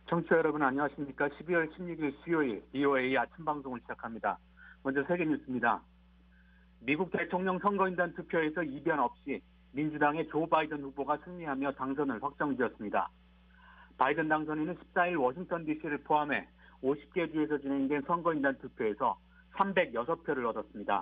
청취자 여러분 안녕하십니까? 12월 16일 수요일 BOA 아침 방송을 시작합니다. 먼저 세계 뉴스입니다. 미국 대통령 선거인단 투표에서 이변 없이 민주당의 조 바이든 후보가 승리하며 당선을 확정지었습니다. 바이든 당선인은 14일 워싱턴 DC를 포함해 50개 주에서 진행된 선거인단 투표에서 306표를 얻었습니다.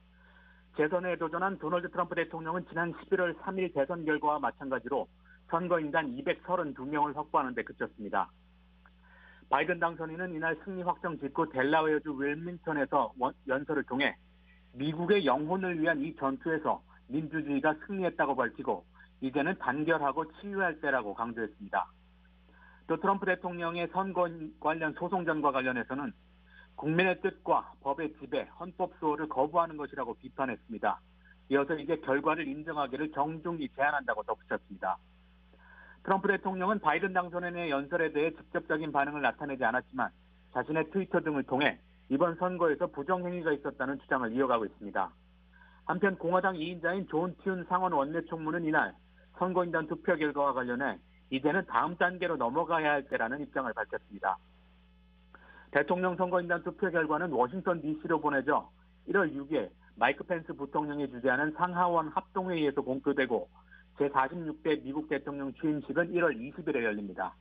재선에 도전한 도널드 트럼프 대통령은 지난 11월 3일 대선 결과와 마찬가지로 선거인단 232명을 확보하는 데 그쳤습니다. 바이든 당선인은 이날 승리 확정 직후 델라웨어주 윌밍턴에서 연설을 통해 미국의 영혼을 위한 이 전투에서 민주주의가 승리했다고 밝히고 이제는 단결하고 치유할 때라고 강조했습니다. 또 트럼프 대통령의 선거 관련 소송전과 관련해서는 국민의 뜻과 법의 지배, 헌법 수호를 거부하는 것이라고 비판했습니다. 이어서 이제 결과를 인정하기를 정중히 제안한다고 덧붙였습니다. 트럼프 대통령은 바이든 당선인의 연설에 대해 직접적인 반응을 나타내지 않았지만 자신의 트위터 등을 통해 이번 선거에서 부정행위가 있었다는 주장을 이어가고 있습니다. 한편 공화당 2인자인 존 튠 상원 원내총무는 이날 선거인단 투표 결과와 관련해 이제는 다음 단계로 넘어가야 할 때라는 입장을 밝혔습니다. 대통령 선거인단 투표 결과는 워싱턴 DC로 보내져 1월 6일 마이크 펜스 부통령이 주재하는 상하원 합동회의에서 공표되고 제46대 미국 대통령 취임식은 1월 20일에 열립니다.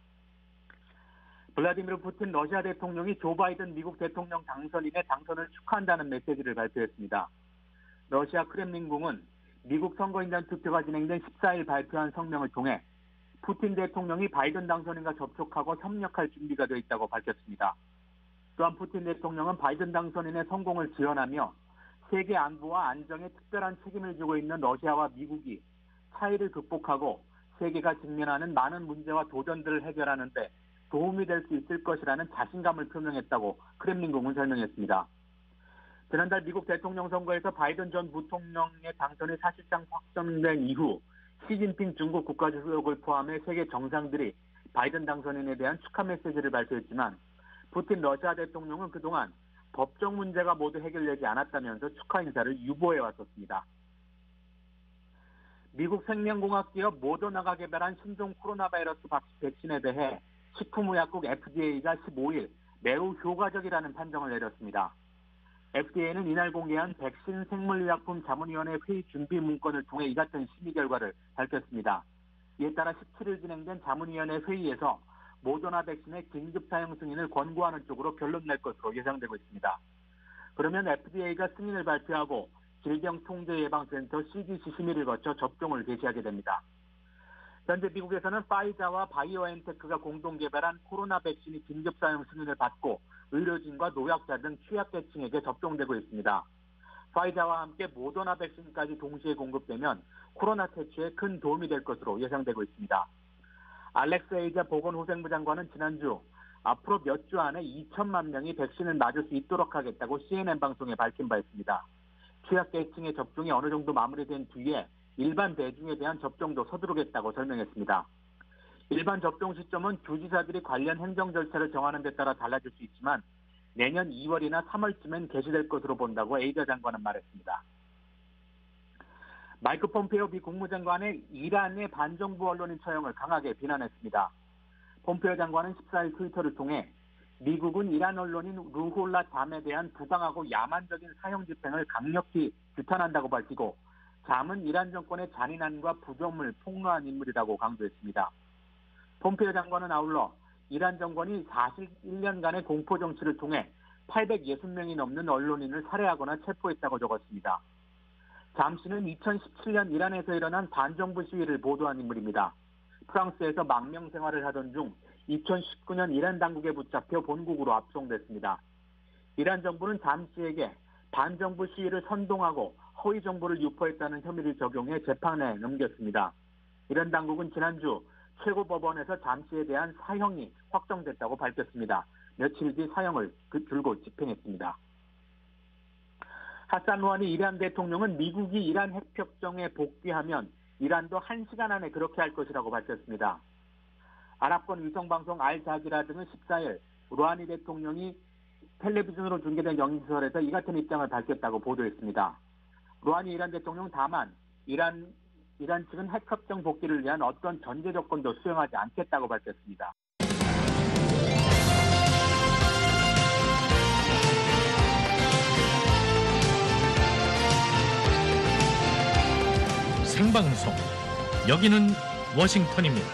블라디미르 푸틴 러시아 대통령이 조 바이든 미국 대통령 당선인의 당선을 축하한다는 메시지를 발표했습니다. 러시아 크렘린궁은 미국 선거인단 투표가 진행된 14일 발표한 성명을 통해 푸틴 대통령이 바이든 당선인과 접촉하고 협력할 준비가 되어 있다고 밝혔습니다. 또한 푸틴 대통령은 바이든 당선인의 성공을 지원하며 세계 안보와 안정에 특별한 책임을 지고 있는 러시아와 미국이 차이를 극복하고 세계가 직면하는 많은 문제와 도전들을 해결하는 데 도움이 될 수 있을 것이라는 자신감을 표명했다고 크렘린궁은 설명했습니다. 지난달 미국 대통령 선거에서 바이든 전 부통령의 당선이 사실상 확정된 이후 시진핑 중국 국가주석을 포함해 세계 정상들이 바이든 당선인에 대한 축하 메시지를 발표했지만 푸틴 러시아 대통령은 그동안 법적 문제가 모두 해결되지 않았다면서 축하 인사를 유보해 왔었습니다. 미국 생명공학 기업 모더나가 개발한 신종 코로나 바이러스 백신에 대해 식품의약국 FDA가 15일 매우 효과적이라는 판정을 내렸습니다. FDA는 이날 공개한 백신 생물의약품 자문위원회 회의 준비 문건을 통해 이 같은 심의 결과를 밝혔습니다. 이에 따라 17일 진행된 자문위원회 회의에서 모더나 백신의 긴급 사용 승인을 권고하는 쪽으로 결론 낼 것으로 예상되고 있습니다. 그러면 FDA가 승인을 발표하고 질병통제예방센터 CDC 심의를 거쳐 접종을 개시하게 됩니다. 현재 미국에서는 파이자와 바이오엔테크가 공동 개발한 코로나 백신이 긴급 사용 승인을 받고 의료진과 노약자 등 취약계층에게 접종되고 있습니다. 파이자와 함께 모더나 백신까지 동시에 공급되면 코로나 퇴치에 큰 도움이 될 것으로 예상되고 있습니다. 알렉스 에이자 보건후생부 장관은 지난주 앞으로 몇 주 안에 2천만 명이 백신을 맞을 수 있도록 하겠다고 CNN 방송에 밝힌 바 있습니다. 취약계층의 접종이 어느 정도 마무리된 뒤에 일반 대중에 대한 접종도 서두르겠다고 설명했습니다. 일반 접종 시점은 주지사들이 관련 행정 절차를 정하는 데 따라 달라질 수 있지만 내년 2월이나 3월쯤엔 개시될 것으로 본다고 에이자 장관은 말했습니다. 마이크 폼페이오 미 국무장관의 이란의 반정부 언론인 처형을 강하게 비난했습니다. 폼페이오 장관은 14일 트위터를 통해 미국은 이란 언론인 루홀라 잠에 대한 부당하고 야만적인 사형 집행을 강력히 규탄한다고 밝히고 잠은 이란 정권의 잔인함과 부조음을 폭로한 인물이라고 강조했습니다. 폼페이오 장관은 아울러 이란 정권이 41년간의 공포 정치를 통해 860명이 넘는 언론인을 살해하거나 체포했다고 적었습니다. 잠 씨는 2017년 이란에서 일어난 반정부 시위를 보도한 인물입니다. 프랑스에서 망명 생활을 하던 중 2019년 이란 당국에 붙잡혀 본국으로 압송됐습니다. 이란 정부는 잠 씨에게 반정부 시위를 선동하고 허위 정보를 유포했다는 혐의를 적용해 재판에 넘겼습니다. 이란 당국은 지난주 최고법원에서 잠 씨에 대한 사형이 확정됐다고 밝혔습니다. 며칠 뒤 사형을 줄곧 집행했습니다. 하산 루하니 이란 대통령은 미국이 이란 핵협정에 복귀하면 이란도 1시간 안에 그렇게 할 것이라고 밝혔습니다. 아랍권 위성방송 알자지라 등은 14일 루하니 대통령이 텔레비전으로 중계된 연설에서 이 같은 입장을 밝혔다고 보도했습니다. 루하니 이란 대통령 다만 이란 측은 핵협정 복귀를 위한 어떤 전제 조건도 수용하지 않겠다고 밝혔습니다. 생방송. 여기는 워싱턴입니다.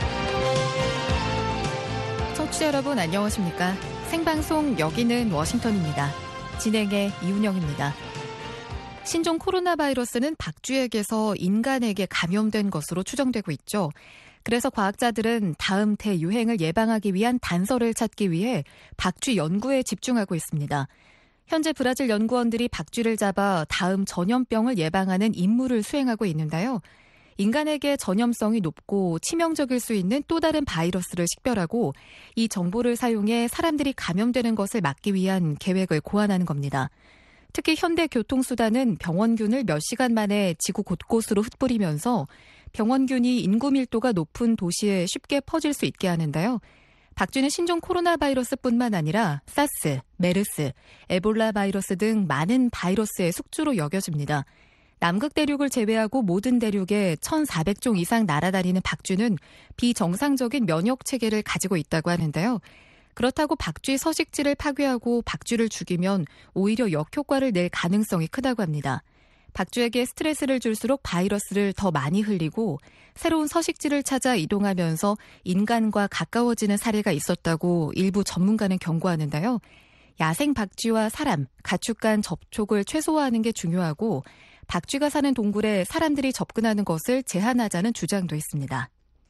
청취자 여러분 안녕하십니까? 생방송 여기는 워싱턴입니다. 진행의 이운영입니다. 신종 코로나 바이러스는 박쥐에게서 인간에게 감염된 것으로 추정되고 있죠. 그래서 과학자들은 다음 대유행을 예방하기 위한 단서를 찾기 위해 박쥐 연구에 집중하고 있습니다. 현재 브라질 연구원들이 박쥐를 잡아 다음 전염병을 예방하는 임무를 수행하고 있는데요. 인간에게 전염성이 높고 치명적일 수 있는 또 다른 바이러스를 식별하고 이 정보를 사용해 사람들이 감염되는 것을 막기 위한 계획을 고안하는 겁니다. 특히 현대 교통수단은 병원균을 몇 시간 만에 지구 곳곳으로 흩뿌리면서 병원균이 인구 밀도가 높은 도시에 쉽게 퍼질 수 있게 하는데요. 박쥐는 신종 코로나 바이러스뿐만 아니라 사스, 메르스, 에볼라 바이러스 등 많은 바이러스의 숙주로 여겨집니다. 남극 대륙을 제외하고 모든 대륙에 1,400종 이상 날아다니는 박쥐는 비정상적인 면역 체계를 가지고 있다고 하는데요. 그렇다고 박쥐 서식지를 파괴하고 박쥐를 죽이면 오히려 역효과를 낼 가능성이 크다고 합니다. 박쥐에게 스트레스를 줄수록 바이러스를 더 많이 흘리고 새로운 서식지를 찾아 이동하면서 인간과 가까워지는 사례가 있었다고 일부 전문가는 경고하는데요. 야생 박쥐와 사람, 가축 간 접촉을 최소화하는 게 중요하고 박쥐가 사는 동굴에 사람들이 접근하는 것을 제한하자는 주장도 있습니다.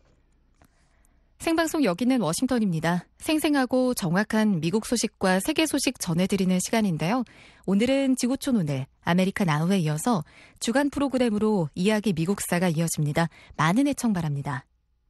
생방송 여기는 워싱턴입니다. 생생하고 정확한 미국 소식과 세계 소식 전해드리는 시간인데요. 오늘은 지구촌 오늘, 아메리카 나우에 이어서 주간 프로그램으로 이야기 미국사가 이어집니다. 많은 애청 바랍니다.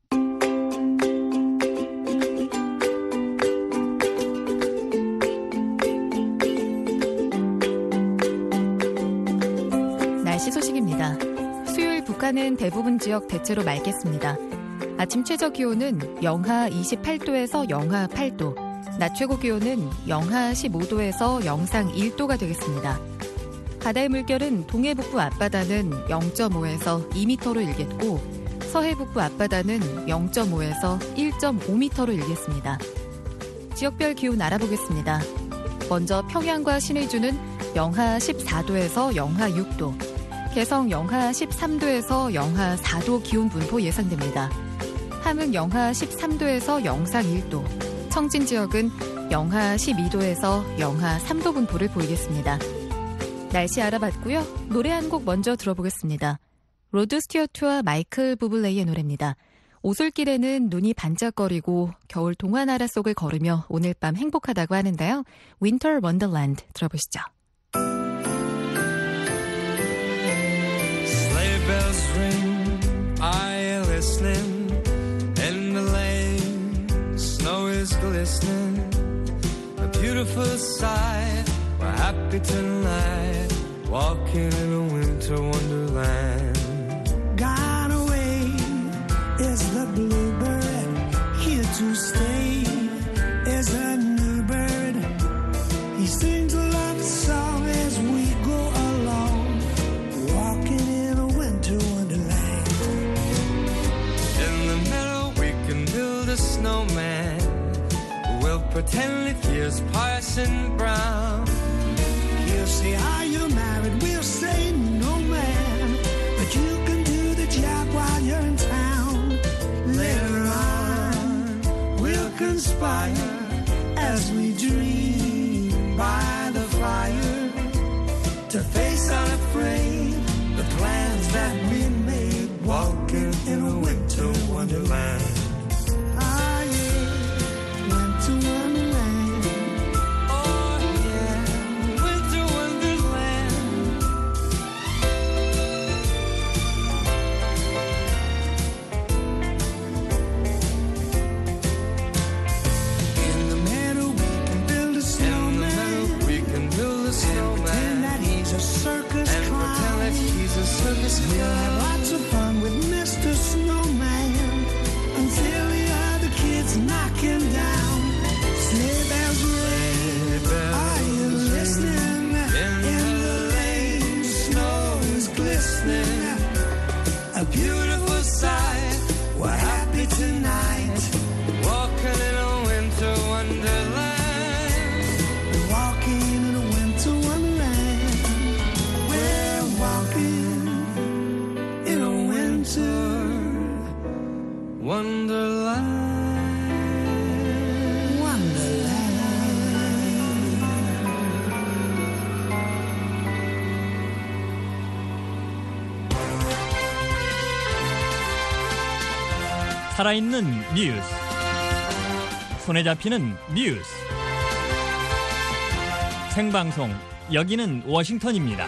날씨 소식입니다. 수요일 북한은 대부분 지역 대체로 맑겠습니다. 아침 최저 기온은 영하 28도에서 영하 8도, 낮 최고 기온은 영하 15도에서 영상 1도가 되겠습니다. 바다의 물결은 동해 북부 앞바다는 0.5에서 2m로 일겠고 서해 북부 앞바다는 0.5에서 1.5m로 일겠습니다. 지역별 기온 알아보겠습니다. 먼저 평양과 신의주는 영하 14도에서 영하 6도, 개성 영하 13도에서 영하 4도 기온 분포 예상됩니다. 함흥 영하 13도에서 영상 1도, 청진 지역은 영하 12도에서 영하 3도 분포를 보이겠습니다. 날씨 알아봤고요. 노래 한 곡 먼저 들어보겠습니다. 로드 스튜어트와 마이클 부블레이의 노래입니다. 오솔길에는 눈이 반짝거리고 겨울 동화나라 속을 걸으며 오늘 밤 행복하다고 하는데요. Winter Wonderland 들어보시죠. Sleigh bells ring, I listening. Snow is glistening, a beautiful sight. We're happy tonight, walking in a winter wonderland. Gone away is the bluebird, here to stay is a new bird. He sings a love song as we go along, walking in a winter wonderland. In the meadow we can build a snowman. We'll pretend that he is Parson Brown. He'll say, are you married? We'll say, no man. But you can do the job while you're in town. Later on, we'll conspire as we dream by the fire to face unafraid the plans that we made, walking in a winter wonderland. 살아있는 뉴스. 손에 잡히는 뉴스. 생방송 여기는 워싱턴입니다.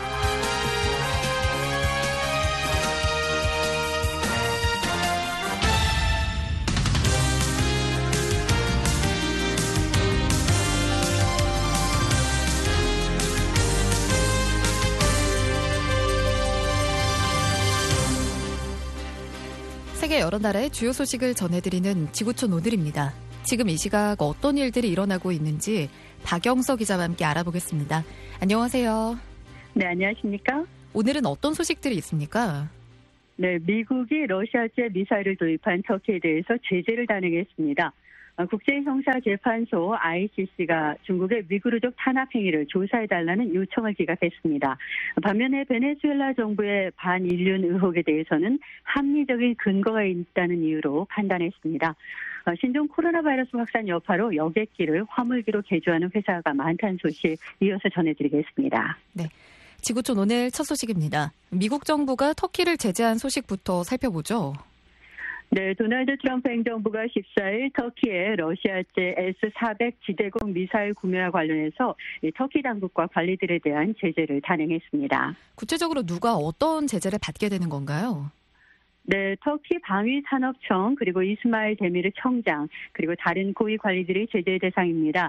세계 여러 나라의 주요 소식을 전해드리는 지구촌 오늘입니다. 지금 이 시각 어떤 일들이 일어나고 있는지 박영서 기자와 함께 알아보겠습니다. 안녕하세요. 네, 안녕하십니까? 오늘은 어떤 소식들이 있습니까? 네, 미국이 러시아제 미사일을 도입한 터키에 대해서 제재를 단행했습니다. 국제형사재판소 ICC가 중국의 위구르족 탄압 행위를 조사해달라는 요청을 기각했습니다. 반면에 베네수엘라 정부의 반인륜 의혹에 대해서는 합리적인 근거가 있다는 이유로 판단했습니다. 신종 코로나 바이러스 확산 여파로 여객기를 화물기로 개조하는 회사가 많다는 소식 이어서 전해드리겠습니다. 네, 지구촌 오늘 첫 소식입니다. 미국 정부가 터키를 제재한 소식부터 살펴보죠. 네, 도널드 트럼프 행정부가 14일 터키의 러시아제 S-400 지대공 미사일 구매와 관련해서 터키 당국과 관리들에 대한 제재를 단행했습니다. 구체적으로 누가 어떤 제재를 받게 되는 건가요? 네, 터키 방위산업청 그리고 이스마일 데미르 청장 그리고 다른 고위 관리들이 제재의 대상입니다.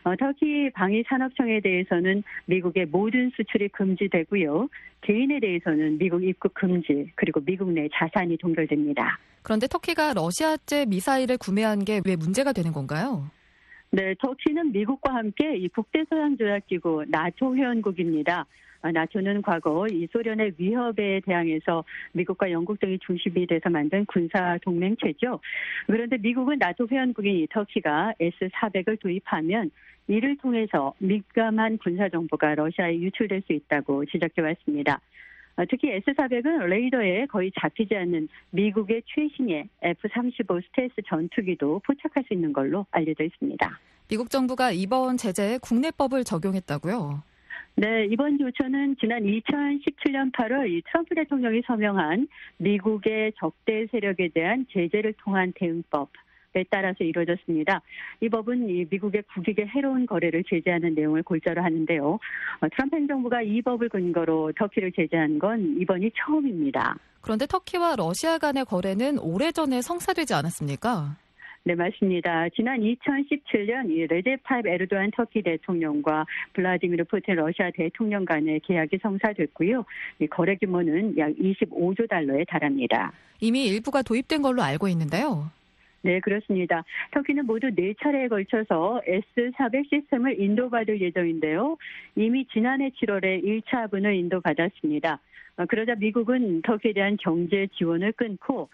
터키 방위산업청에 대해서는 미국의 모든 수출이 금지되고요. 개인에 대해서는 미국 입국 금지 그리고 미국 내 자산이 동결됩니다. 그런데 터키가 러시아제 미사일을 구매한 게 왜 문제가 되는 건가요? 네, 터키는 미국과 함께 이 국제소양조약기구 나토 회원국입니다. 나토는 과거 이 소련의 위협에 대항해서 미국과 영국 등이 중심이 돼서 만든 군사 동맹체죠. 그런데 미국은 나토 회원국인 이 터키가 S-400을 도입하면 이를 통해서 민감한 군사 정보가 러시아에 유출될 수 있다고 지적해 왔습니다. 특히 S-400은 레이더에 거의 잡히지 않는 미국의 최신의 F-35 스텔스 전투기도 포착할 수 있는 걸로 알려져 있습니다. 미국 정부가 이번 제재에 국내법을 적용했다고요? 네, 이번 조처는 지난 2017년 8월 이 트럼프 대통령이 서명한 미국의 적대 세력에 대한 제재를 통한 대응법에 따라서 이루어졌습니다. 이 법은 이 미국의 국익에 해로운 거래를 제재하는 내용을 골자로 하는데요. 트럼프 행정부가 이 법을 근거로 터키를 제재한 건 이번이 처음입니다. 그런데 터키와 러시아 간의 거래는 오래전에 성사되지 않았습니까? 네, 맞습니다. 지난 2017년 이 레제 타입 에르도안 터키 대통령과 블라디미르 푸틴 러시아 대통령 간의 계약이 성사됐고요. 이 거래 규모는 약 25조 달러에 달합니다. 이미 일부가 도입된 걸로 알고 있는데요. 네, 그렇습니다. 터키는 모두 4차례에 걸쳐서 S-400 시스템을 인도받을 예정인데요. 이미 지난해 7월에 1차 분을 인도받았습니다. 그러자 미국은 터키에 대한 경제 지원을 끊고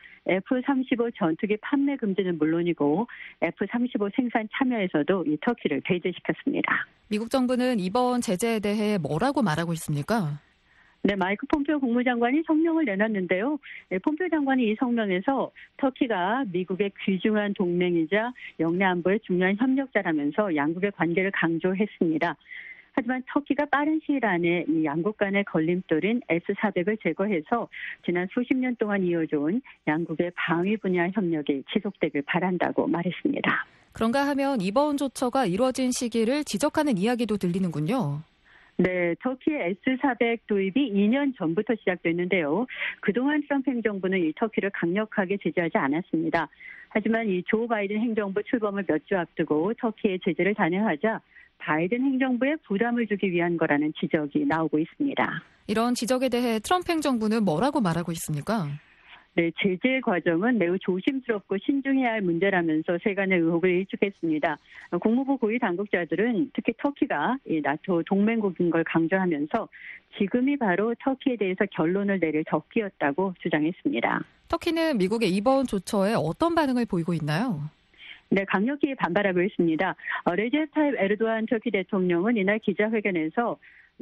F-35 전투기 판매 금지는 물론이고 F-35 생산 참여에서도 이 터키를 배제시켰습니다. 미국 정부는 이번 제재에 대해 뭐라고 말하고 있습니까? 네, 마이크 폼페오 국무장관이 성명을 내놨는데요. 폼페오 장관이 이 성명에서 터키가 미국의 귀중한 동맹이자 영내 안보의 중요한 협력자라면서 양국의 관계를 강조했습니다. 하지만 터키가 빠른 시일 안에 이 양국 간의 걸림돌인 S-400을 제거해서 지난 수십 년 동안 이어져온 양국의 방위 분야 협력이 지속되길 바란다고 말했습니다. 그런가 하면 이번 조처가 이루어진 시기를 지적하는 이야기도 들리는군요. 네, 터키의 S-400 도입이 2년 전부터 시작됐는데요. 그동안 트럼프 행정부는 이 터키를 강력하게 제재하지 않았습니다. 하지만 이 조 바이든 행정부 출범을 몇 주 앞두고 터키의 제재를 단행하자 바이든 행정부에 부담을 주기 위한 거라는 지적이 나오고 있습니다. 이런 지적에 대해 트럼프 행정부는 뭐라고 말하고 있습니까? 네, 제재 과정은 매우 조심스럽고 신중해야 할 문제라면서 세간의 의혹을 일축했습니다. 국무부 고위 당국자들은 특히 터키가 이 나토 동맹국인 걸 강조하면서 지금이 바로 터키에 대해서 결론을 내릴 적기였다고 주장했습니다. 터키는 미국의 이번 조처에 어떤 반응을 보이고 있나요? 네, 강력히 반발하고 있습니다. 레제 타입 에르도안 터키 대통령은 이날 기자회견에서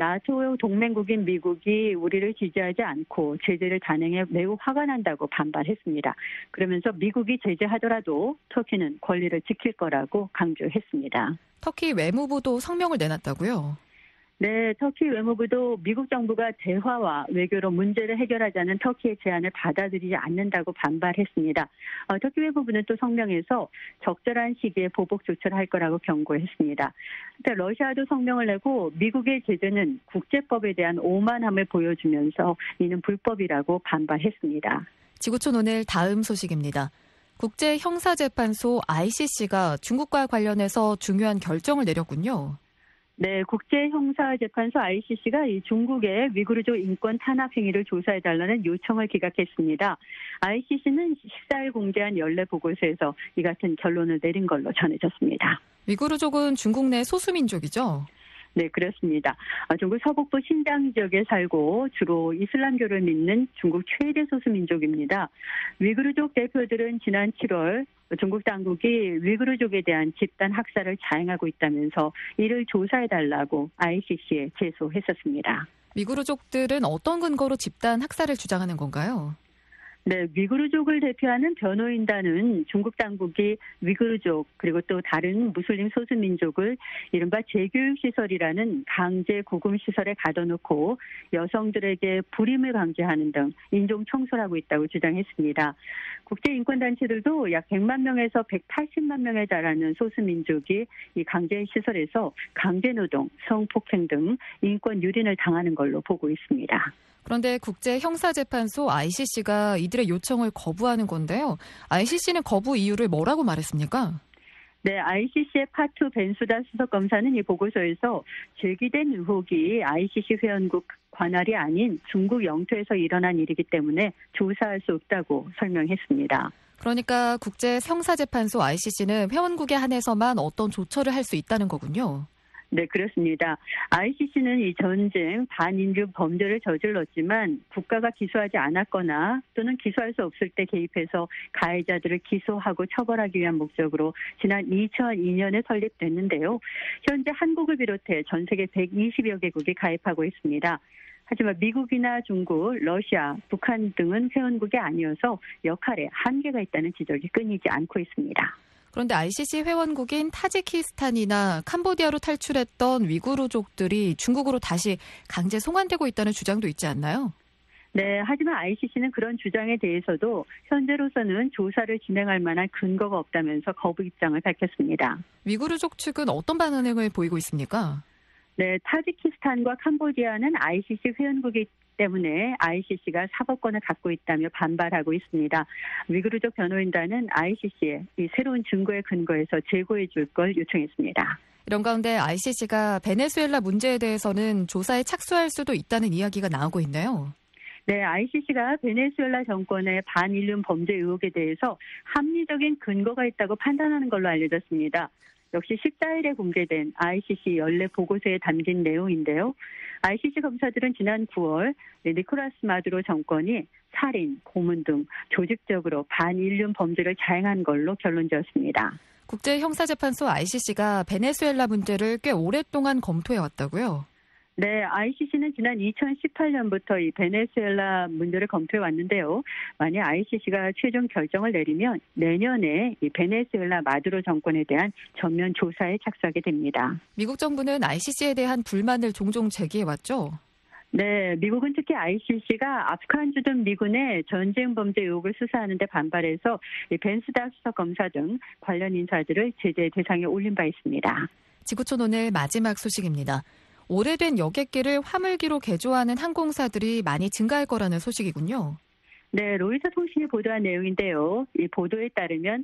나토 동맹국인 미국이 우리를 지지하지 않고 제재를 단행해 매우 화가 난다고 반발했습니다. 그러면서 미국이 제재하더라도 터키는 권리를 지킬 거라고 강조했습니다. 터키 외무부도 성명을 내놨다고요? 네, 터키 외무부도 미국 정부가 대화와 외교로 문제를 해결하자는 터키의 제안을 받아들이지 않는다고 반발했습니다. 터키 외무부는 또 성명에서 적절한 시기에 보복 조처를 할 거라고 경고했습니다. 러시아도 성명을 내고 미국의 제재는 국제법에 대한 오만함을 보여주면서 이는 불법이라고 반발했습니다. 지구촌 오늘 다음 소식입니다. 국제형사재판소 ICC가 중국과 관련해서 중요한 결정을 내렸군요. 네, 국제형사재판소 ICC가 이 중국의 위구르족 인권 탄압 행위를 조사해달라는 요청을 기각했습니다. ICC는 14일 공개한 연례 보고서에서 이 같은 결론을 내린 걸로 전해졌습니다. 위구르족은 중국 내 소수민족이죠? 네, 그렇습니다. 중국 서북부 신장 지역에 살고 주로 이슬람교를 믿는 중국 최대 소수민족입니다. 위구르족 대표들은 지난 7월 중국 당국이 위구르족에 대한 집단 학살을 자행하고 있다면서 이를 조사해달라고 ICC에 제소했었습니다. 위구르족들은 어떤 근거로 집단 학살을 주장하는 건가요? 네, 위구르족을 대표하는 변호인단은 중국 당국이 위구르족 그리고 또 다른 무슬림 소수민족을 이른바 재교육시설이라는 강제 구금시설에 가둬놓고 여성들에게 불임을 강제하는 등 인종 청소를 하고 있다고 주장했습니다. 국제인권단체들도 약 100만 명에서 180만 명에 달하는 소수민족이 이 강제시설에서 강제노동, 성폭행 등 인권 유린을 당하는 걸로 보고 있습니다. 그런데 국제형사재판소 ICC가 이들의 요청을 거부하는 건데요. ICC는 거부 이유를 뭐라고 말했습니까? 네, ICC의 파투 벤수다 수석검사는 이 보고서에서 제기된 의혹이 ICC 회원국 관할이 아닌 중국 영토에서 일어난 일이기 때문에 조사할 수 없다고 설명했습니다. 그러니까 국제형사재판소 ICC는 회원국에 한해서만 어떤 조처를 할 수 있다는 거군요. 네, 그렇습니다. ICC는 이 전쟁, 반인류 범죄를 저질렀지만 국가가 기소하지 않았거나 또는 기소할 수 없을 때 개입해서 가해자들을 기소하고 처벌하기 위한 목적으로 지난 2002년에 설립됐는데요. 현재 한국을 비롯해 전 세계 120여 개국이 가입하고 있습니다. 하지만 미국이나 중국, 러시아, 북한 등은 회원국이 아니어서 역할에 한계가 있다는 지적이 끊이지 않고 있습니다. 그런데 ICC 회원국인 타지키스탄이나 캄보디아로 탈출했던 위구르족들이 중국으로 다시 강제 송환되고 있다는 주장도 있지 않나요? 네, 하지만 ICC는 그런 주장에 대해서도 현재로서는 조사를 진행할 만한 근거가 없다면서 거부 입장을 밝혔습니다. 위구르족 측은 어떤 반응을 보이고 있습니까? 네, 타지키스탄과 캄보디아는 ICC 회원국이 때문에 ICC가 사법권을 갖고 있다며 반발하고 있습니다. 위구르족 변호인단은 ICC에 이 새로운 증거에 근거해서 제고해 줄 걸 요청했습니다. 이런 가운데 ICC가 베네수엘라 문제에 대해서는 조사에 착수할 수도 있다는 이야기가 나오고 있네요. 네, ICC가 베네수엘라 정권의 반인륜 범죄 의혹에 대해서 합리적인 근거가 있다고 판단하는 걸로 알려졌습니다. 역시 14일에 공개된 ICC 연례 보고서에 담긴 내용인데요. ICC 검사들은 지난 9월 니콜라스 마두로 정권이 살인, 고문 등 조직적으로 반인륜 범죄를 자행한 걸로 결론지었습니다. 국제형사재판소 ICC가 베네수엘라 문제를 꽤 오랫동안 검토해왔다고요? 네, ICC는 지난 2018년부터 이 베네수엘라 문제를 검토해 왔는데요. 만약 ICC가 최종 결정을 내리면 내년에 이 베네수엘라 마두로 정권에 대한 전면 조사에 착수하게 됩니다. 미국 정부는 ICC에 대한 불만을 종종 제기해왔죠? 네, 미국은 특히 ICC가 아프간 주둔 미군의 전쟁 범죄 의혹을 수사하는 데 반발해서 이 벤스다 수석 검사 등 관련 인사들을 제재 대상에 올린 바 있습니다. 지구촌 오늘 마지막 소식입니다. 오래된 여객기를 화물기로 개조하는 항공사들이 많이 증가할 거라는 소식이군요. 네, 로이터 통신이 보도한 내용인데요. 이 보도에 따르면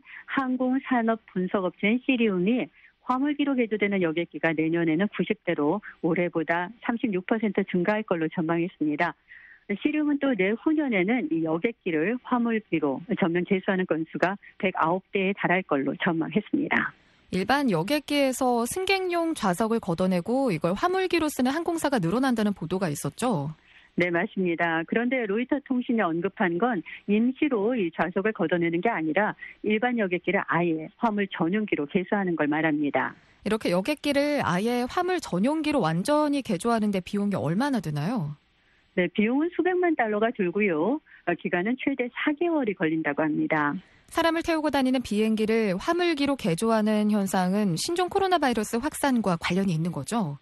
항공산업분석업체인 시리움이 화물기로 개조되는 여객기가 내년에는 90대로 올해보다 36% 증가할 걸로 전망했습니다. 시리움은 또 내후년에는 이 여객기를 화물기로 전면 제수하는 건수가 109대에 달할 걸로 전망했습니다. 일반 여객기에서 승객용 좌석을 걷어내고 이걸 화물기로 쓰는 항공사가 늘어난다는 보도가 있었죠? 네, 맞습니다. 그런데 로이터 통신이 언급한 건 임시로 이 좌석을 걷어내는 게 아니라 일반 여객기를 아예 화물 전용기로 개조하는 걸 말합니다. 이렇게 여객기를 아예 화물 전용기로 완전히 개조하는 데 비용이 얼마나 드나요? 네, 비용은 수백만 달러가 들고요. 기간은 최대 4개월이 걸린다고 합니다. 사람을 태우고 다니는 비행기를 화물기로 개조하는 현상은 신종 코로나 바이러스 확산과 관련이 있는 거죠?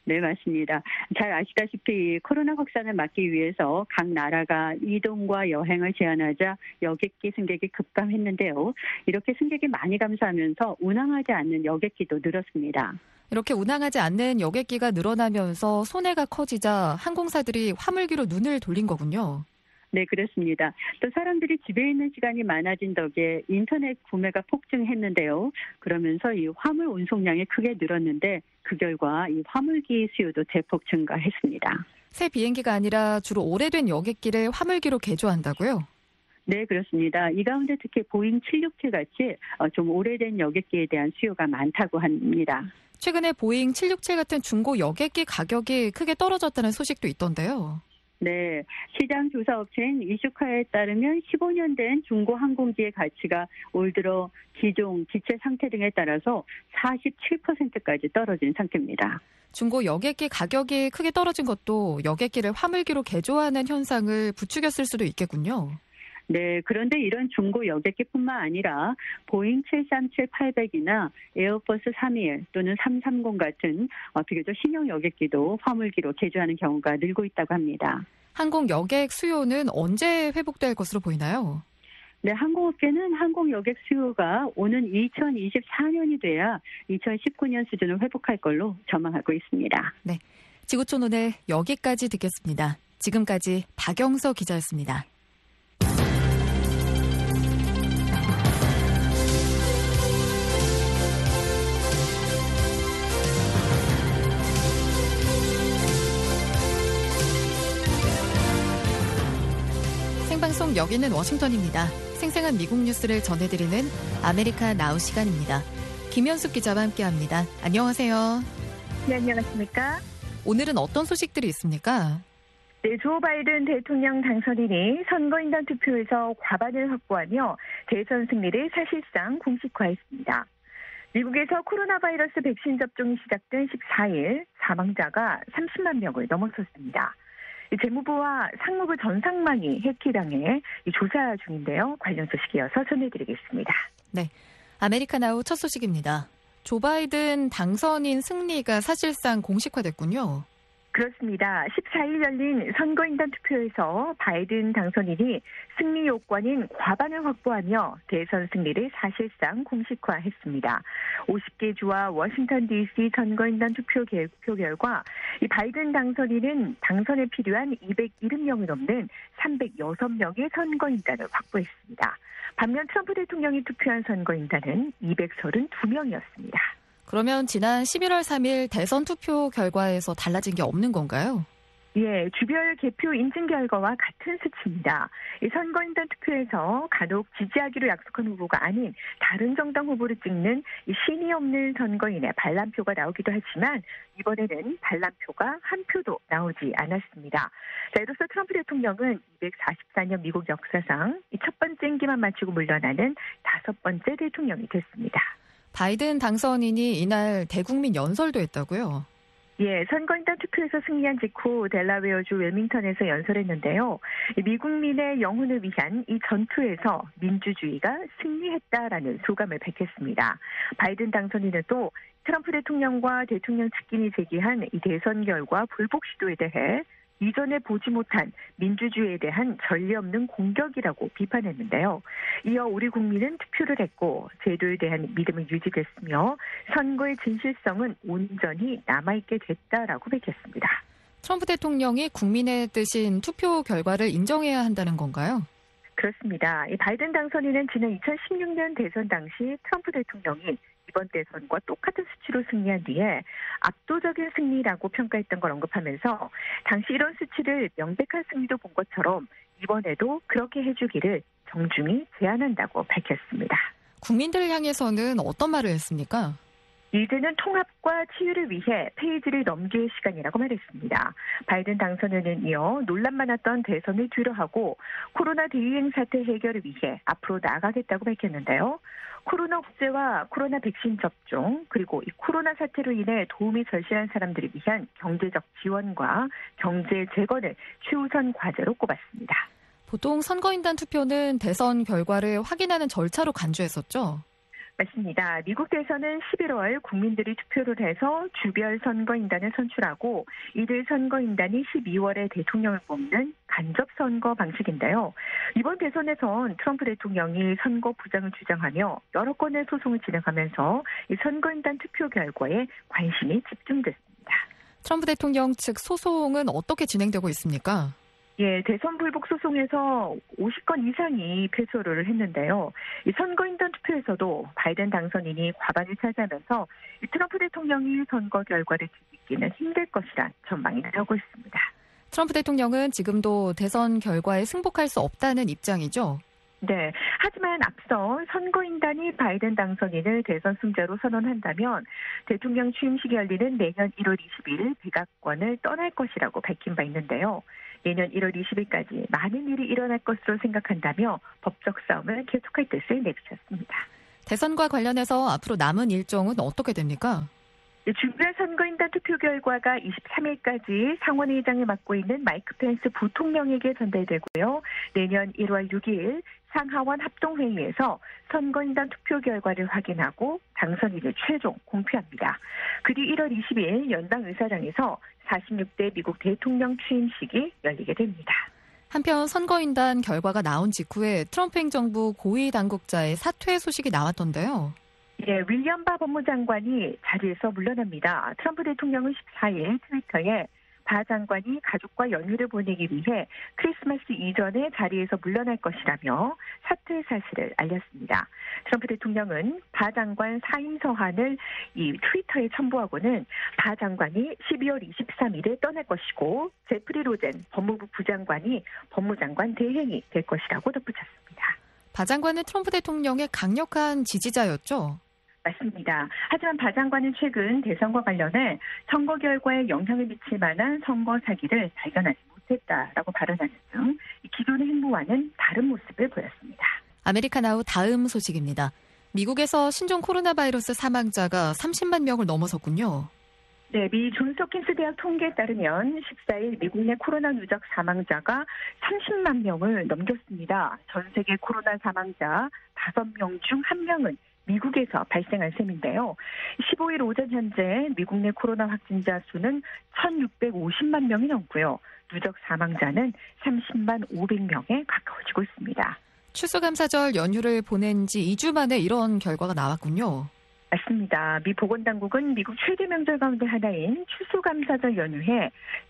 네, 맞습니다. 잘 아시다시피 코로나 확산을 막기 위해서 각 나라가 이동과 여행을 제한하자 여객기 승객이 급감했는데요. 이렇게 승객이 많이 감소하면서 운항하지 않는 여객기도 늘었습니다. 이렇게 운항하지 않는 여객기가 늘어나면서 손해가 커지자 항공사들이 화물기로 눈을 돌린 거군요. 네, 그렇습니다. 또 사람들이 집에 있는 시간이 많아진 덕에 인터넷 구매가 폭증했는데요. 그러면서 이 화물 운송량이 크게 늘었는데 그 결과 이 화물기 수요도 대폭 증가했습니다. 새 비행기가 아니라 주로 오래된 여객기를 화물기로 개조한다고요? 네, 그렇습니다. 이 가운데 특히 보잉 767 같이 좀 오래된 여객기에 대한 수요가 많다고 합니다. 최근에 보잉 767 같은 중고 여객기 가격이 크게 떨어졌다는 소식도 있던데요. 네, 시장 조사 업체인 이슈카에 따르면 15년 된 중고 항공기의 가치가 올 들어 기종, 기체 상태 등에 따라서 47%까지 떨어진 상태입니다. 중고 여객기 가격이 크게 떨어진 것도 여객기를 화물기로 개조하는 현상을 부추겼을 수도 있겠군요. 네, 그런데 이런 중고 여객기뿐만 아니라 보잉 737-800이나 에어버스 321 또는 330 같은 비교적 신형 여객기도 화물기로 개조하는 경우가 늘고 있다고 합니다. 항공 여객 수요는 언제 회복될 것으로 보이나요? 네, 항공업계는 항공 여객 수요가 오는 2024년이 돼야 2019년 수준을 회복할 걸로 전망하고 있습니다. 네, 지구촌 오늘 여기까지 듣겠습니다. 지금까지 박영서 기자였습니다. 생방송 여기는 워싱턴입니다. 생생한 미국 뉴스를 전해드리는 아메리카 나우 시간입니다. 김현숙 기자와 함께합니다. 안녕하세요. 네, 안녕하십니까? 오늘은 어떤 소식들이 있습니까? 네, 조 바이든 대통령 당선인이 선거인단 투표에서 과반을 확보하며 대선 승리를 사실상 공식화했습니다. 미국에서 코로나 바이러스 백신 접종이 시작된 14일 사망자가 30만 명을 넘어섰습니다. 재무부와 상무부 전상망이 해킹당해 조사 중인데요. 관련 소식 이어서 전해드리겠습니다. 네, 아메리카 나우 첫 소식입니다. 조 바이든 당선인 승리가 사실상 공식화됐군요. 그렇습니다. 14일 열린 선거인단 투표에서 바이든 당선인이 승리 요건인 과반을 확보하며 대선 승리를 사실상 공식화했습니다. 50개 주와 워싱턴 DC 선거인단 투표 결과 이 바이든 당선인은 당선에 필요한 270명이 넘는 306명의 선거인단을 확보했습니다. 반면 트럼프 대통령이 투표한 선거인단은 232명이었습니다. 그러면 지난 11월 3일 대선 투표 결과에서 달라진 게 없는 건가요? 예, 주별 개표 인증 결과와 같은 수치입니다. 이 선거인단 투표에서 간혹 지지하기로 약속한 후보가 아닌 다른 정당 후보를 찍는 이 신이 없는 선거인의 반란표가 나오기도 하지만 이번에는 반란표가 한 표도 나오지 않았습니다. 자, 이로써 트럼프 대통령은 244년 미국 역사상 이 첫 번째 임기만 마치고 물러나는 5번째 대통령이 됐습니다. 바이든 당선인이 이날 대국민 연설도 했다고요? 예, 선거인단 투표에서 승리한 직후 델라웨어주 웰밍턴에서 연설했는데요. 미국민의 영혼을 위한 이 전투에서 민주주의가 승리했다라는 소감을 밝혔습니다. 바이든 당선인은 또 트럼프 대통령과 대통령 측근이 제기한 이 대선 결과 불복 시도에 대해 이전에 보지 못한 민주주의에 대한 전례 없는 공격이라고 비판했는데요. 이어 우리 국민은 투표를 했고 제도에 대한 믿음은 유지됐으며 선거의 진실성은 온전히 남아있게 됐다라고 밝혔습니다. 트럼프 대통령이 국민의 뜻인 투표 결과를 인정해야 한다는 건가요? 그렇습니다. 이 바이든 당선인은 지난 2016년 대선 당시 트럼프 대통령이 이번 대선과 똑같은 수치로 승리한 뒤에 압도적인 승리라고 평가했던 걸 언급하면서 당시 이런 수치를 명백한 승리도 본 것처럼 이번에도 그렇게 해주기를 정중히 제안한다고 밝혔습니다. 국민들을 향해서는 어떤 말을 했습니까? 이제는 통합과 치유를 위해 페이지를 넘길 시간이라고 말했습니다. 바이든 당선인은 이어 논란 많았던 대선을 뒤로하고 코로나 대유행 사태 해결을 위해 앞으로 나아가겠다고 밝혔는데요. 코로나 억제와 코로나 백신 접종 그리고 이 코로나 사태로 인해 도움이 절실한 사람들을 위한 경제적 지원과 경제 재건을 최우선 과제로 꼽았습니다. 보통 선거인단 투표는 대선 결과를 확인하는 절차로 간주했었죠? 맞습니다. 미국 대선은 11월 국민들이 투표를 해서 주별 선거인단을 선출하고 이들 선거인단이 12월에 대통령을 뽑는 간접선거 방식인데요. 이번 대선에선 트럼프 대통령이 선거 부장을 주장하며 여러 건의 소송을 진행하면서 이 선거인단 투표 결과에 관심이 집중됐습니다. 트럼프 대통령 측 소송은 어떻게 진행되고 있습니까? 예, 대선 불복 소송에서 50건 이상이 패소를 했는데요. 이 선거인단 투표에서도 바이든 당선인이 과반을 차지하면서 이 트럼프 대통령이 선거 결과를 뒤집기는 힘들 것이란 전망이 나오고 있습니다. 트럼프 대통령은 지금도 대선 결과에 승복할 수 없다는 입장이죠? 네. 하지만 앞서 선거인단이 바이든 당선인을 대선 승자로 선언한다면 대통령 취임식이 열리는 내년 1월 20일 백악관을 떠날 것이라고 밝힌 바 있는데요. 내년 1월 20일까지 많은 일이 일어날 것으로 생각한다며 법적 싸움을 계속할 뜻을 내비쳤습니다. 대선과 관련해서 앞으로 남은 일정은 어떻게 됩니까? 주별 선거인단 투표 결과가 23일까지 상원의장을 맡고 있는 마이크 펜스 부통령에게 전달되고요. 내년 1월 6일 상하원 합동회의에서 선거인단 투표 결과를 확인하고 당선인을 최종 공표합니다. 그뒤 1월 20일 연방의사당에서 46대 미국 대통령 취임식이 열리게 됩니다. 한편 선거인단 결과가 나온 직후에 트럼프 행정부 고위 당국자의 사퇴 소식이 나왔던데요. 예, 윌리엄 바 법무장관이 자리에서 물러납니다. 트럼프 대통령은 14일 트위터에 바 장관이 가족과 연휴를 보내기 위해 크리스마스 이전에 자리에서 물러날 것이라며 사퇴 사실을 알렸습니다. 트럼프 대통령은 바 장관 사임 서한을 이 트위터에 첨부하고는 바 장관이 12월 23일에 떠날 것이고 제프리 로젠 법무부 부장관이 법무장관 대행이 될 것이라고 덧붙였습니다. 바 장관은 트럼프 대통령의 강력한 지지자였죠? 맞습니다. 하지만 바 장관은 최근 대선과 관련해 선거 결과에 영향을 미칠 만한 선거 사기를 발견하지 못했다라고 발언하는 등 기존의 행보와는 다른 모습을 보였습니다. 아메리카나우 다음 소식입니다. 미국에서 신종 코로나 바이러스 사망자가 30만 명을 넘어섰군요. 네, 미 존스 홉킨스 대학 통계에 따르면 14일 미국 내 코로나 누적 사망자가 30만 명을 넘겼습니다. 전 세계 코로나 사망자 5명 중 1명은 미국에서 발생한 셈인데요. 15일 오전 현재 미국 내 코로나 확진자 수는 1,650만 명이 넘고요. 누적 사망자는 30만 500명에 가까워지고 있습니다. 추수감사절 연휴를 보낸 지 2주 만에 이런 결과가 나왔군요. 맞습니다. 미 보건당국은 미국 최대 명절 가운데 하나인 추수감사절 연휴에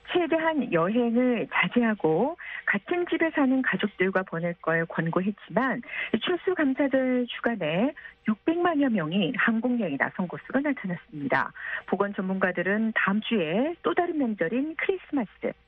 최대한 여행을 자제하고 같은 집에 사는 가족들과 보낼 걸 권고했지만 추수감사절 주간에 600만여 명이 항공여행에 나선 것으로 나타났습니다. 보건 전문가들은 다음 주에 또 다른 명절인 크리스마스,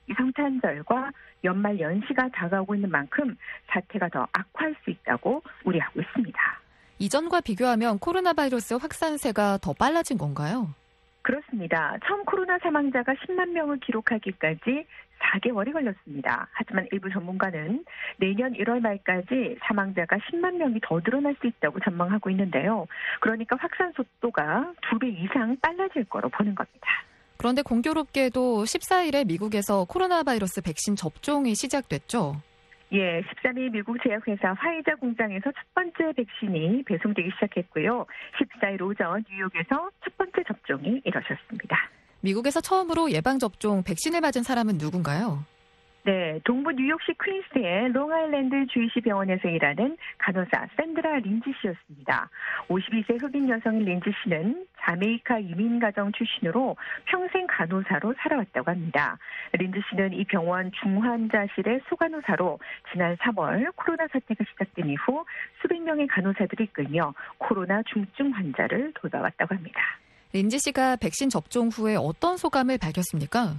성탄절과 연말 연시가 다가오고 있는 만큼 사태가 더 악화할 수 있다고 우려하고 있습니다. 이전과 비교하면 코로나 바이러스 확산세가 더 빨라진 건가요? 그렇습니다. 처음 코로나 사망자가 10만 명을 기록하기까지 4개월이 걸렸습니다. 하지만 일부 전문가는 내년 1월 말까지 사망자가 10만 명이 더 늘어날 수 있다고 전망하고 있는데요. 그러니까 확산 속도가 2배 이상 빨라질 거로 보는 겁니다. 그런데 공교롭게도 14일에 미국에서 코로나 바이러스 백신 접종이 시작됐죠? 예, 13일 미국 제약회사 화이자 공장에서 첫 번째 백신이 배송되기 시작했고요. 14일 오전 뉴욕에서 첫 번째 접종이 이뤄졌습니다. 미국에서 처음으로 예방접종 백신을 맞은 사람은 누군가요? 네, 동부 뉴욕시 퀸스의 롱아일랜드 주이시 병원에서 일하는 간호사 샌드라 린지 씨였습니다. 52세 흑인 여성인 린지 씨는 자메이카 이민가정 출신으로 평생 간호사로 살아왔다고 합니다. 린지 씨는 이 병원 중환자실의 소간호사로 지난 3월 코로나 사태가 시작된 이후 수백 명의 간호사들이 이끌며 코로나 중증 환자를 돌봐왔다고 합니다. 린지 씨가 백신 접종 후에 어떤 소감을 밝혔습니까?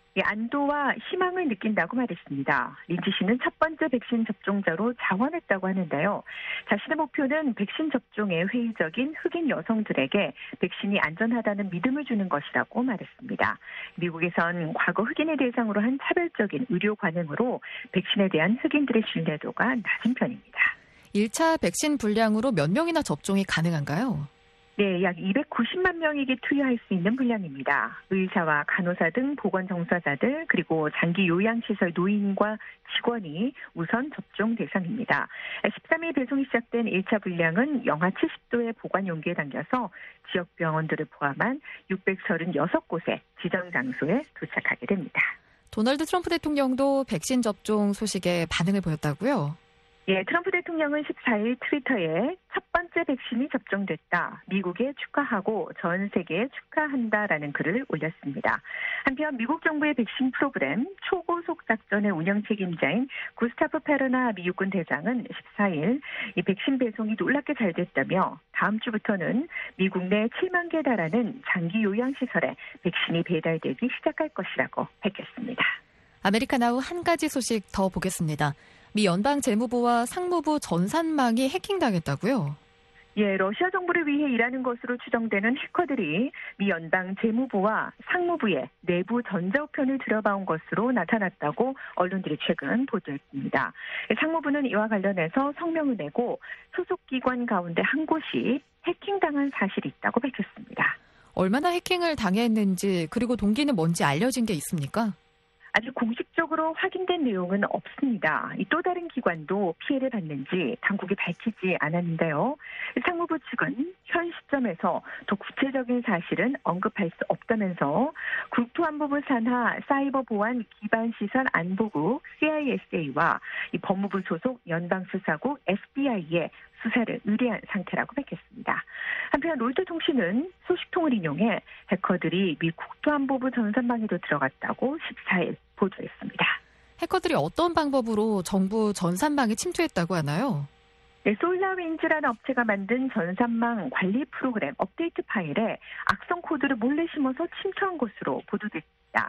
안도와 희망을 느낀다고 말했습니다. 린지 씨는 첫 번째 백신 접종자로 자원했다고 하는데요. 자신의 목표는 백신 접종에 회의적인 흑인 여성들에게 백신이 안전하다는 믿음을 주는 것이라고 말했습니다. 미국에선 과거 흑인을 대상으로 한 차별적인 의료 관행으로 백신에 대한 흑인들의 신뢰도가 낮은 편입니다. 1차 백신 분량으로 몇 명이나 접종이 가능한가요? 네, 약 290만 명에게 투여할 수 있는 분량입니다. 의사와 간호사 등 보건정사자들 그리고 장기 요양시설 노인과 직원이 우선 접종 대상입니다. 13일 배송이 시작된 1차 분량은 영하 70도의 보관 용기에 담겨서 지역 병원들을 포함한 636곳의 지정 장소에 도착하게 됩니다. 도널드 트럼프 대통령도 백신 접종 소식에 반응을 보였다고요? 예, 트럼프 대통령은 14일 트위터에 첫 번째 백신이 접종됐다. 미국에 축하하고 전 세계에 축하한다라는 글을 올렸습니다. 한편 미국 정부의 백신 프로그램 초고속 작전의 운영 책임자인 구스타프 페르나 미국군 대장은 14일 이 백신 배송이 놀랍게 잘 됐다며 다음 주부터는 미국 내 7만 개 달하는 장기 요양시설에 백신이 배달되기 시작할 것이라고 밝혔습니다. 아메리카나우 한 가지 소식 더 보겠습니다. 미 연방 재무부와 상무부 전산망이 해킹당했다고요? 예, 러시아 정부를 위해 일하는 것으로 추정되는 해커들이 미 연방 재무부와 상무부의 내부 전자우편을 들여다본 것으로 나타났다고 언론들이 최근 보도했습니다. 상무부는 이와 관련해서 성명을 내고 소속 기관 가운데 한 곳이 해킹당한 사실이 있다고 밝혔습니다. 얼마나 해킹을 당했는지 그리고 동기는 뭔지 알려진 게 있습니까? 아직 공식적으로 확인된 내용은 없습니다. 또 다른 기관도 피해를 봤는지 당국이 밝히지 않았는데요. 상무부 측은 현 시점에서 더 구체적인 사실은 언급할 수 없다면서 국토안보부 산하 사이버보안 기반시설 안보국 CISA와 법무부 소속 연방수사국 SBI에 수사를 의뢰한 상태라고 밝혔습니다. 한편 로이터 통신은 소식통을 인용해 해커들이 미 국토안보부 전산망에도 들어갔다고 14일 보도했습니다. 해커들이 어떤 방법으로 정부 전산망에 침투했다고 하나요? 네, 솔라윈즈라는 업체가 만든 전산망 관리 프로그램 업데이트 파일에 악성 코드를 몰래 심어서 침투한 것으로 보도됐습니다.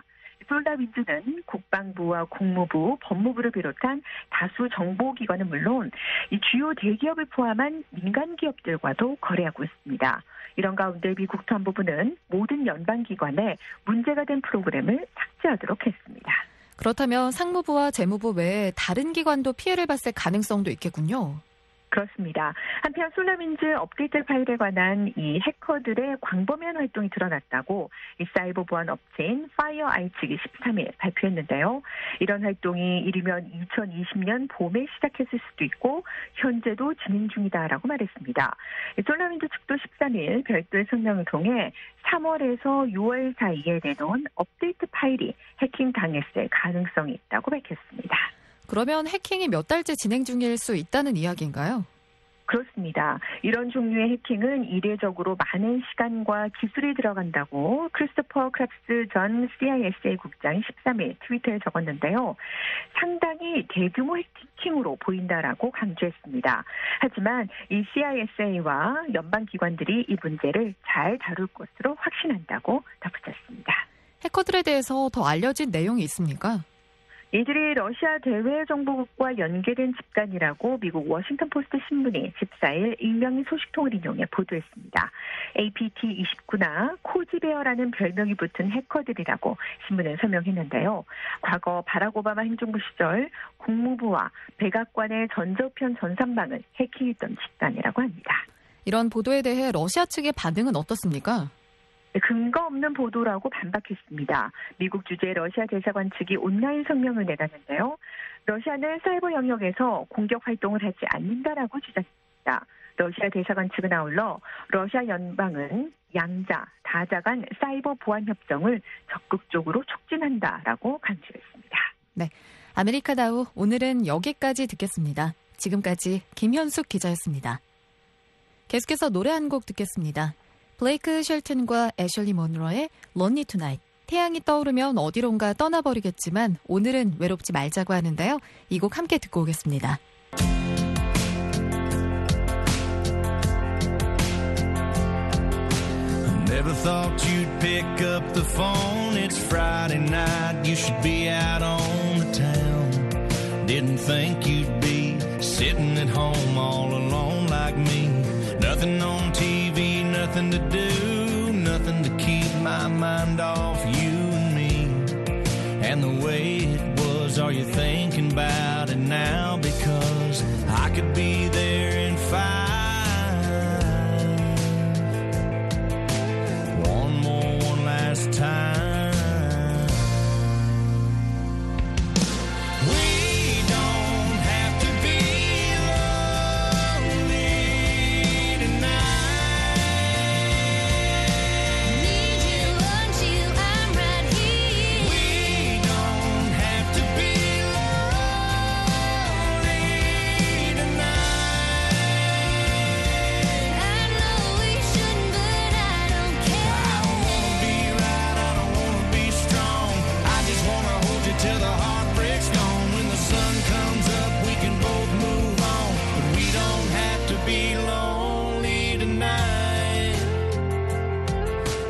솔라윈즈는 국방부와 국무부, 법무부를 비롯한 다수 정보기관은 물론 이 주요 대기업을 포함한 민간 기업들과도 거래하고 있습니다. 이런 가운데 미 국토안보부는 모든 연방기관에 문제가 된 프로그램을 삭제하도록 했습니다. 그렇다면 상무부와 재무부 외에 다른 기관도 피해를 봤을 가능성도 있겠군요. 그렇습니다. 한편 솔라윈즈 업데이트 파일에 관한 이 해커들의 광범위한 활동이 드러났다고 이 사이버 보안 업체인 파이어아이 측이 13일 발표했는데요. 이런 활동이 이르면 2020년 봄에 시작했을 수도 있고 현재도 진행 중이다라고 말했습니다. 솔라윈즈 측도 13일 별도의 성명을 통해 3월에서 6월 사이에 내놓은 업데이트 파일이 해킹당했을 가능성이 있다고 밝혔습니다. 그러면 해킹이 몇 달째 진행 중일 수 있다는 이야기인가요? 그렇습니다. 이런 종류의 해킹은 이례적으로 많은 시간과 기술이 들어간다고 크리스토퍼 크랩스 전 CISA 국장이 13일 트위터에 적었는데요. 상당히 대규모 해킹으로 보인다라고 강조했습니다. 하지만 이 CISA와 연방기관들이 이 문제를 잘 다룰 것으로 확신한다고 덧붙였습니다. 해커들에 대해서 더 알려진 내용이 있습니까? 이들이 러시아 대외정보국과 연계된 집단이라고 미국 워싱턴 포스트 신문이 14일 익명의 소식통을 인용해 보도했습니다. APT-29나 코지베어라는 별명이 붙은 해커들이라고 신문은 설명했는데요. 과거 바락 오바마 행정부 시절 국무부와 백악관의 전자우편 전산망을 해킹했던 집단이라고 합니다. 이런 보도에 대해 러시아 측의 반응은 어떻습니까? 근거 없는 보도라고 반박했습니다. 미국 주재 러시아 대사관 측이 온라인 성명을 내놨는데요. 러시아는 사이버 영역에서 공격 활동을 하지 않는다라고 주장했습니다. 러시아 대사관 측은 아울러 러시아 연방은 양자, 다자 간 사이버 보안 협정을 적극적으로 촉진한다라고 강조했습니다. 네, 아메리카나우 오늘은 여기까지 듣겠습니다. 지금까지 김현숙 기자였습니다. 계속해서 노래 한 곡 듣겠습니다. 블레이크 쉘튼과 애슐리 몬로의 Lonely Tonight. 태양이 떠오르면 어디론가 떠나버리겠지만 오늘은 외롭지 말자고 하는데요. 이 곡 함께 듣고 오겠습니다. Never thought you'd pick up the phone. It's Friday night. You should be out on the town. Didn't think you'd be sitting at home all alone like me. Nothing on TV, nothing to do, nothing to keep my mind off you and me. And the way it was, are you thinking about it now? Because I could be there in 5.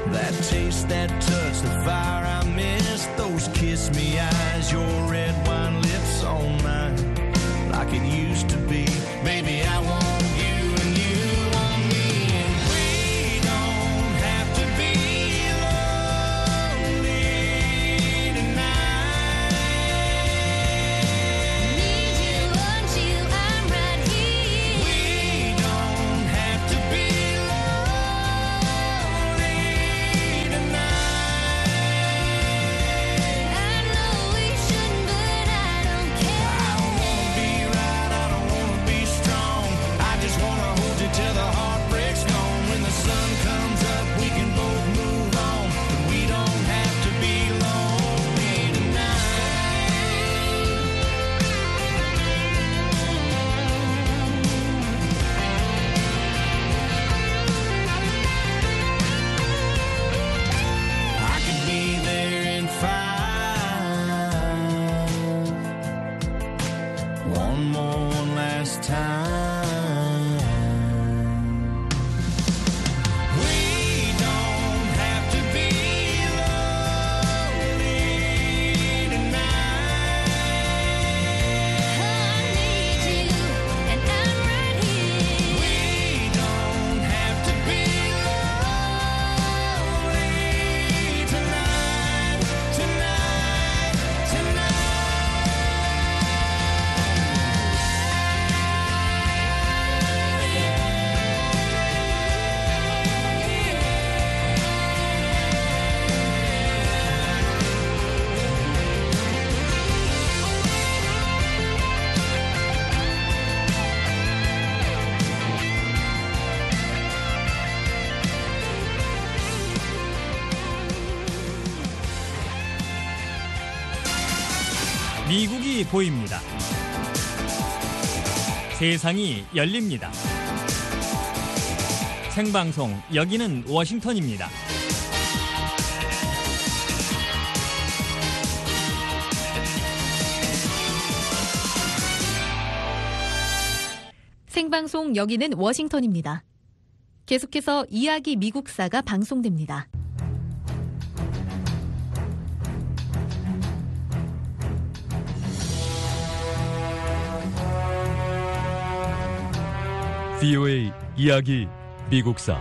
That taste, that touch, the fire I miss, those kiss me eyes, your red wine lips on mine, like it used to be. Baby, I want you and you want me, and we don't have to be lonely tonight. Need you, want you, I'm right here. We don't have to be lonely tonight. I know we shouldn't, but I don't care. I don't wanna be right, I don't wanna be strong. I just wanna hold you till the heartbreak's gone. When the sun comes up, we can both move on, but we don't have to be lonely tonight. I could be there in 5. One more, one last time. We don't have to be lonely tonight. I need you, and I'm right here. We don't have to be lonely tonight, tonight, tonight. 미국이 보입니다. 세상이 열립니다. 생방송, 여기는 워싱턴입니다. 생방송 여기는 워싱턴입니다. 계속해서 이야기 미국사가 방송됩니다. VOA 이야기 미국사.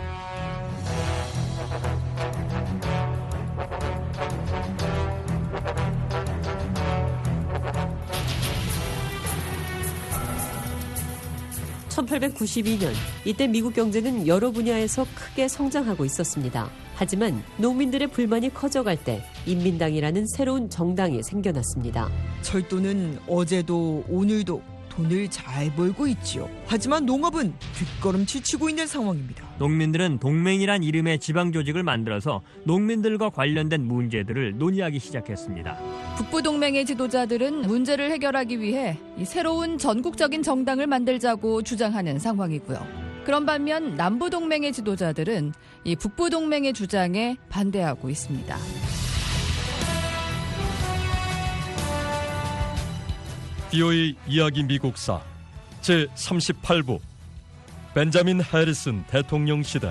(1892년) 이때 미국 경제는 여러 분야에서 크게 성장하고 있었습니다. 하지만 농민들의 불만이 커져갈 때 인민당이라는 새로운 정당이 생겨났습니다. 철도는 어제도 오늘도 돈을 잘 벌고 있지요. 하지만 농업은 뒷걸음질 치고 있는 상황입니다. 농민들은 동맹이란 이름의 지방조직을 만들어서 농민들과 관련된 문제들을 논의하기 시작했습니다. 북부동맹의 지도자들은 문제를 해결하기 위해 이 새로운 전국적인 정당을 만들자고 주장하는 상황이고요. 그런 반면 남부동맹의 지도자들은 이 북부동맹의 주장에 반대하고 있습니다. VOA 이야기 미국사 제38부 벤자민 해리슨 대통령 시대.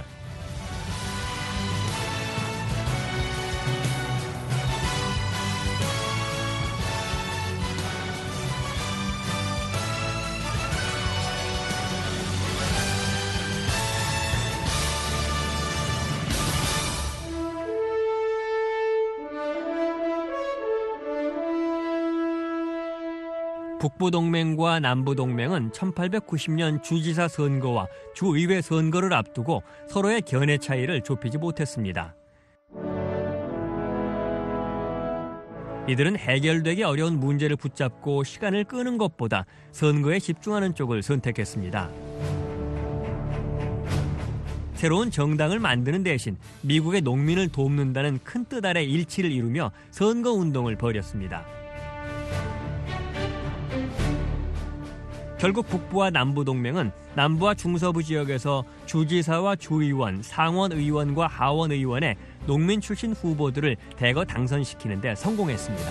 북부동맹과 남부동맹은 1890년 주지사 선거와 주의회 선거를 앞두고 서로의 견해 차이를 좁히지 못했습니다. 이들은 해결되기 어려운 문제를 붙잡고 시간을 끄는 것보다 선거에 집중하는 쪽을 선택했습니다. 새로운 정당을 만드는 대신 미국의 농민을 돕는다는 큰 뜻 아래 일치를 이루며 선거운동을 벌였습니다. 결국 북부와 남부 동맹은 남부와 중서부 지역에서 주지사와 주의원, 상원의원과 하원의원의 농민 출신 후보들을 대거 당선시키는 데 성공했습니다.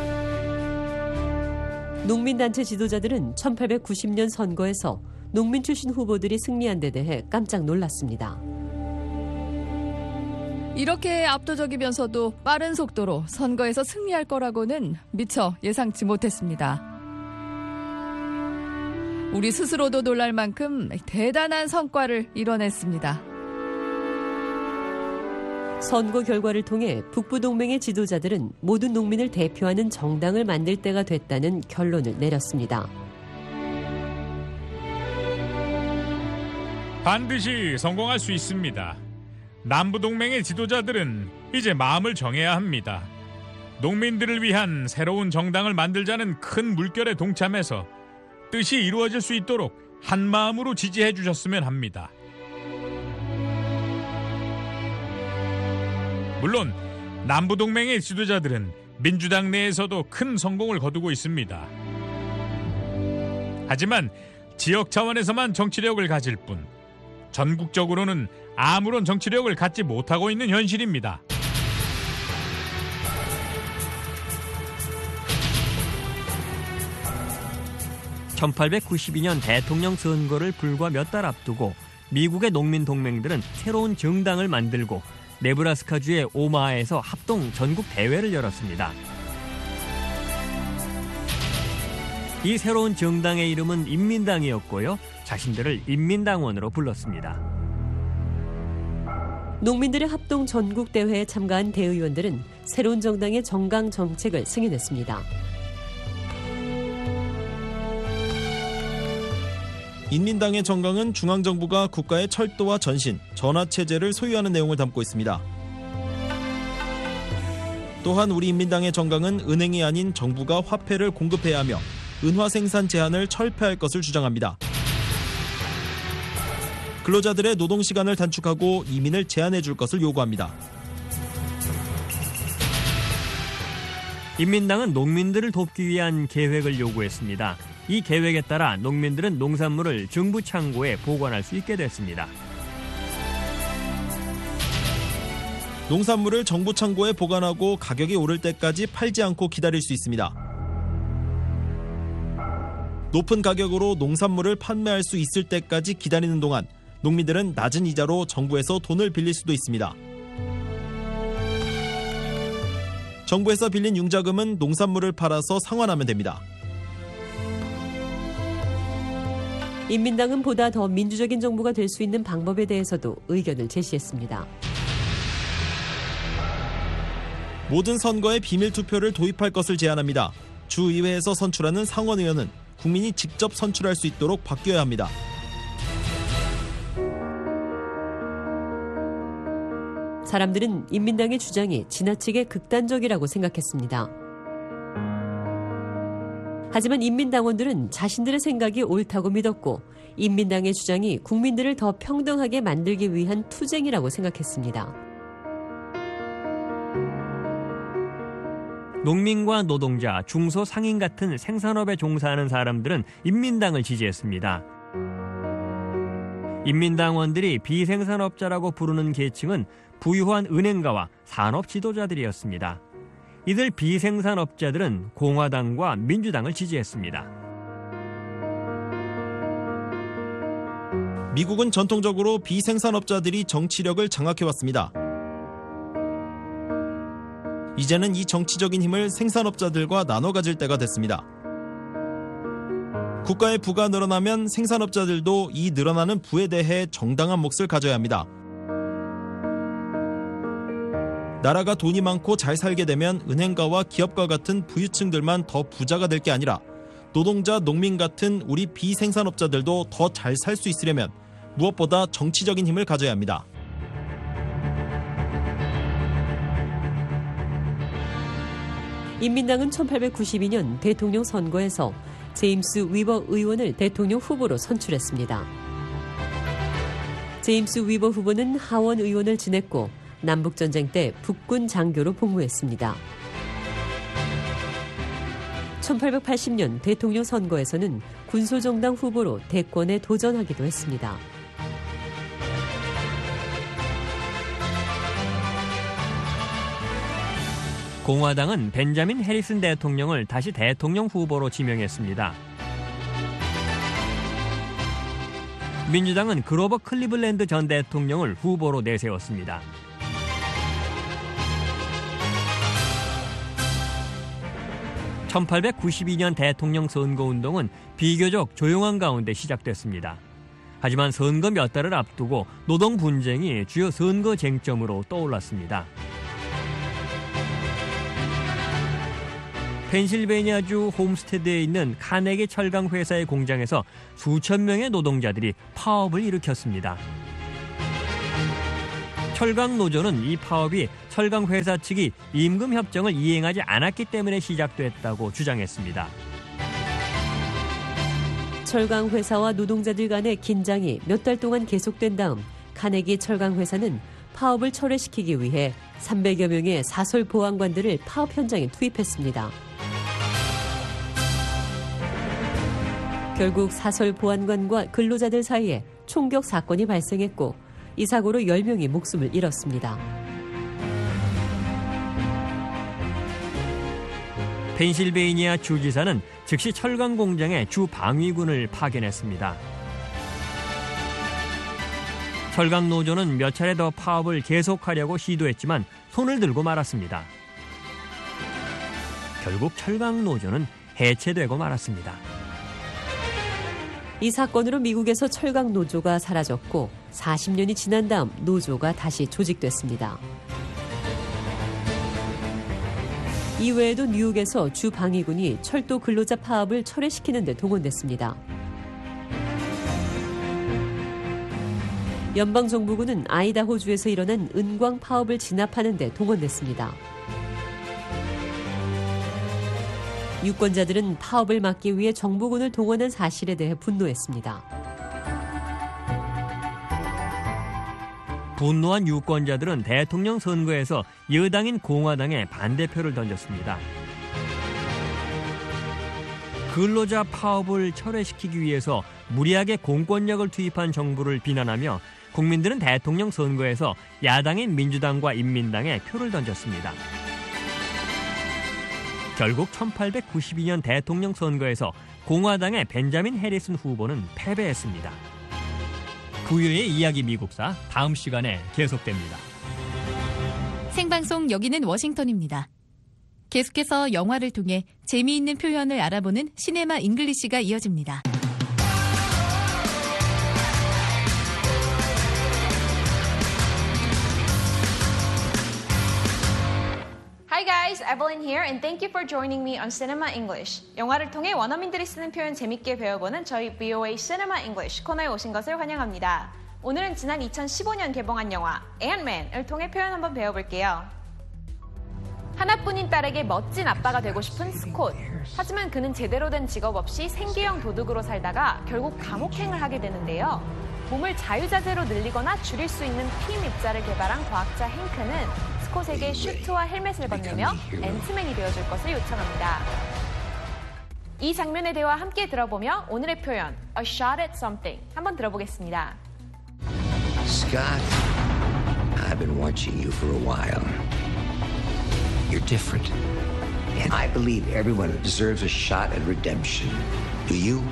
농민단체 지도자들은 1890년 선거에서 농민 출신 후보들이 승리한 데 대해 깜짝 놀랐습니다. 이렇게 압도적이면서도 빠른 속도로 선거에서 승리할 거라고는 미처 예상치 못했습니다. 우리 스스로도 놀랄 만큼 대단한 성과를 이뤄냈습니다. 선거 결과를 통해 북부동맹의 지도자들은 모든 농민을 대표하는 정당을 만들 때가 됐다는 결론을 내렸습니다. 반드시 성공할 수 있습니다. 남부동맹의 지도자들은 이제 마음을 정해야 합니다. 농민들을 위한 새로운 정당을 만들자는 큰 물결에 동참해서 뜻이 이루어질 수 있도록 한 마음으로 지지해 주셨으면 합니다. 물론 남부동맹의 지도자들은 민주당 내에서도 큰 성공을 거두고 있습니다. 하지만 지역 차원에서만 정치력을 가질 뿐 전국적으로는 아무런 정치력을 갖지 못하고 있는 현실입니다. (1892년) 대통령 선거를 불과 몇 달 앞두고 미국의 농민 동맹들은 새로운 정당을 만들고 네브라스카주의 오마하에서 합동 전국 대회를 열었습니다. 이 새로운 정당의 이름은 인민당이었고요. 자신들을 인민당원으로 불렀습니다. 농민들의 합동 전국 대회에 참가한 대의원들은 새로운 정당의 정강 정책을 승인했습니다. 인민당의 정강은 중앙정부가 국가의 철도와 전신, 전화체제를 소유하는 내용을 담고 있습니다. 또한 우리 인민당의 정강은 은행이 아닌 정부가 화폐를 공급해야 하며 은화 생산 제한을 철폐할 것을 주장합니다. 근로자들의 노동시간을 단축하고 이민을 제한해 줄 것을 요구합니다. 인민당은 농민들을 돕기 위한 계획을 요구했습니다. 이 계획에 따라 농민들은 농산물을 정부 창고에 보관할 수 있게 됐습니다. 농산물을 정부 창고에 보관하고 가격이 오를 때까지 팔지 않고 기다릴 수 있습니다. 높은 가격으로 농산물을 판매할 수 있을 때까지 기다리는 동안 농민들은 낮은 이자로 정부에서 돈을 빌릴 수도 있습니다. 정부에서 빌린 융자금은 농산물을 팔아서 상환하면 됩니다. 인민당은 보다 더 민주적인 정부가 될 수 있는 방법에 대해서도 의견을 제시했습니다. 모든 선거에 비밀투표를 도입할 것을 제안합니다. 주의회에서 선출하는 상원의원은 국민이 직접 선출할 수 있도록 바뀌어야 합니다. 사람들은 인민당의 주장이 지나치게 극단적이라고 생각했습니다. 하지만 인민당원들은 자신들의 생각이 옳다고 믿었고 인민당의 주장이 국민들을 더 평등하게 만들기 위한 투쟁이라고 생각했습니다. 농민과 노동자, 중소 상인 같은 생산업에 종사하는 사람들은 인민당을 지지했습니다. 인민당원들이 비생산업자라고 부르는 계층은 부유한 은행가와 산업 지도자들이었습니다. 이들 비생산업자들은 공화당과 민주당을 지지했습니다. 미국은 전통적으로 비생산업자들이 정치력을 장악해왔습니다. 이제는 이 정치적인 힘을 생산업자들과 나눠 가질 때가 됐습니다. 국가의 부가 늘어나면 생산업자들도 이 늘어나는 부에 대해 정당한 몫을 가져야 합니다. 나라가 돈이 많고 잘 살게 되면 은행가와 기업가 같은 부유층들만 더 부자가 될 게 아니라 노동자, 농민 같은 우리 비생산업자들도 더 잘 살 수 있으려면 무엇보다 정치적인 힘을 가져야 합니다. 인민당은 1892년 대통령 선거에서 제임스 위버 의원을 대통령 후보로 선출했습니다. 제임스 위버 후보는 하원 의원을 지냈고 남북전쟁 때 북군 장교로 복무했습니다. 1880년 대통령 선거에서는 군소정당 후보로 대권에 도전하기도 했습니다. 공화당은 벤자민 해리슨 대통령을 다시 대통령 후보로 지명했습니다. 민주당은 그로버 클리블랜드 전 대통령을 후보로 내세웠습니다. 1892년 대통령 선거운동은 비교적 조용한 가운데 시작됐습니다. 하지만 선거 몇 달을 앞두고 노동 분쟁이 주요 선거 쟁점으로 떠올랐습니다. 펜실베니아주 홈스테드에 있는 카네기 철강 회사의 공장에서 수천 명의 노동자들이 파업을 일으켰습니다. 철강 노조는 이 파업이 철강 회사 측이 임금 협정을 이행하지 않았기 때문에 시작됐다고 주장했습니다. 철강 회사와 노동자들 간의 긴장이 몇 달 동안 계속된 다음 카네기 철강 회사는 파업을 철회시키기 위해 300여 명의 사설 보안관들을 파업 현장에 투입했습니다. 결국 사설 보안관과 근로자들 사이에 총격 사건이 발생했고 이 사고로 10명이 목숨을 잃었습니다. 펜실베이니아 주지사는 즉시 철강 공장에 주 방위군을 파견했습니다. 철강 노조는 몇 차례 더 파업을 계속하려고 시도했지만 손을 들고 말았습니다. 결국 철강 노조는 해체되고 말았습니다. 이 사건으로 미국에서 철강 노조가 사라졌고 40년이 지난 다음 노조가 다시 조직됐습니다. 이외에도 뉴욕에서 주 방위군이 철도 근로자 파업을 철회시키는 데 동원됐습니다. 연방정부군은 아이다호주에서 일어난 은광 파업을 진압하는 데 동원됐습니다. 유권자들은 파업을 막기 위해 정부군을 동원한 사실에 대해 분노했습니다. 분노한 유권자들은 대통령 선거에서 여당인 공화당에 반대표를 던졌습니다. 근로자 파업을 철회시키기 위해서 무리하게 공권력을 투입한 정부를 비난하며 국민들은 대통령 선거에서 야당인 민주당과 인민당에 표를 던졌습니다. 결국 1892년 대통령 선거에서 공화당의 벤자민 해리슨 후보는 패배했습니다. 부유의 이야기 미국사 다음 시간에 계속됩니다. 생방송 여기는 워싱턴입니다. 계속해서 영화를 통해 재미있는 표현을 알아보는 시네마 잉글리시가 이어집니다. Hi guys, Evelyn here and thank you for joining me on Cinema English. 영화를 통해 원어민들이 쓰는 표현 재밌게 배워보는 저희 VOA Cinema English 코너에 오신 것을 환영합니다. 오늘은 지난 2015년 개봉한 영화 앤트맨을 통해 표현 한번 배워볼게요. 하나뿐인 딸에게 멋진 아빠가 되고 싶은 스콧. 하지만 그는 제대로 된 직업 없이 생계형 도둑으로 살다가 결국 감옥행을 하게 되는데요. 몸을 자유자재로 늘리거나 줄일 수 있는 피 밉자를 개발한 과학자 행크는 스콧에게 슈트와 헬멧을 건네며 앤트맨이 되어줄 것을 요청합니다. 이 장면의 대화 함께 들어보며 오늘의 표현 A shot at something 한번 들어보겠습니다. Scott, I've been watching you for a while. You're different. And I believe everyone deserves a shot at redemption. Do you?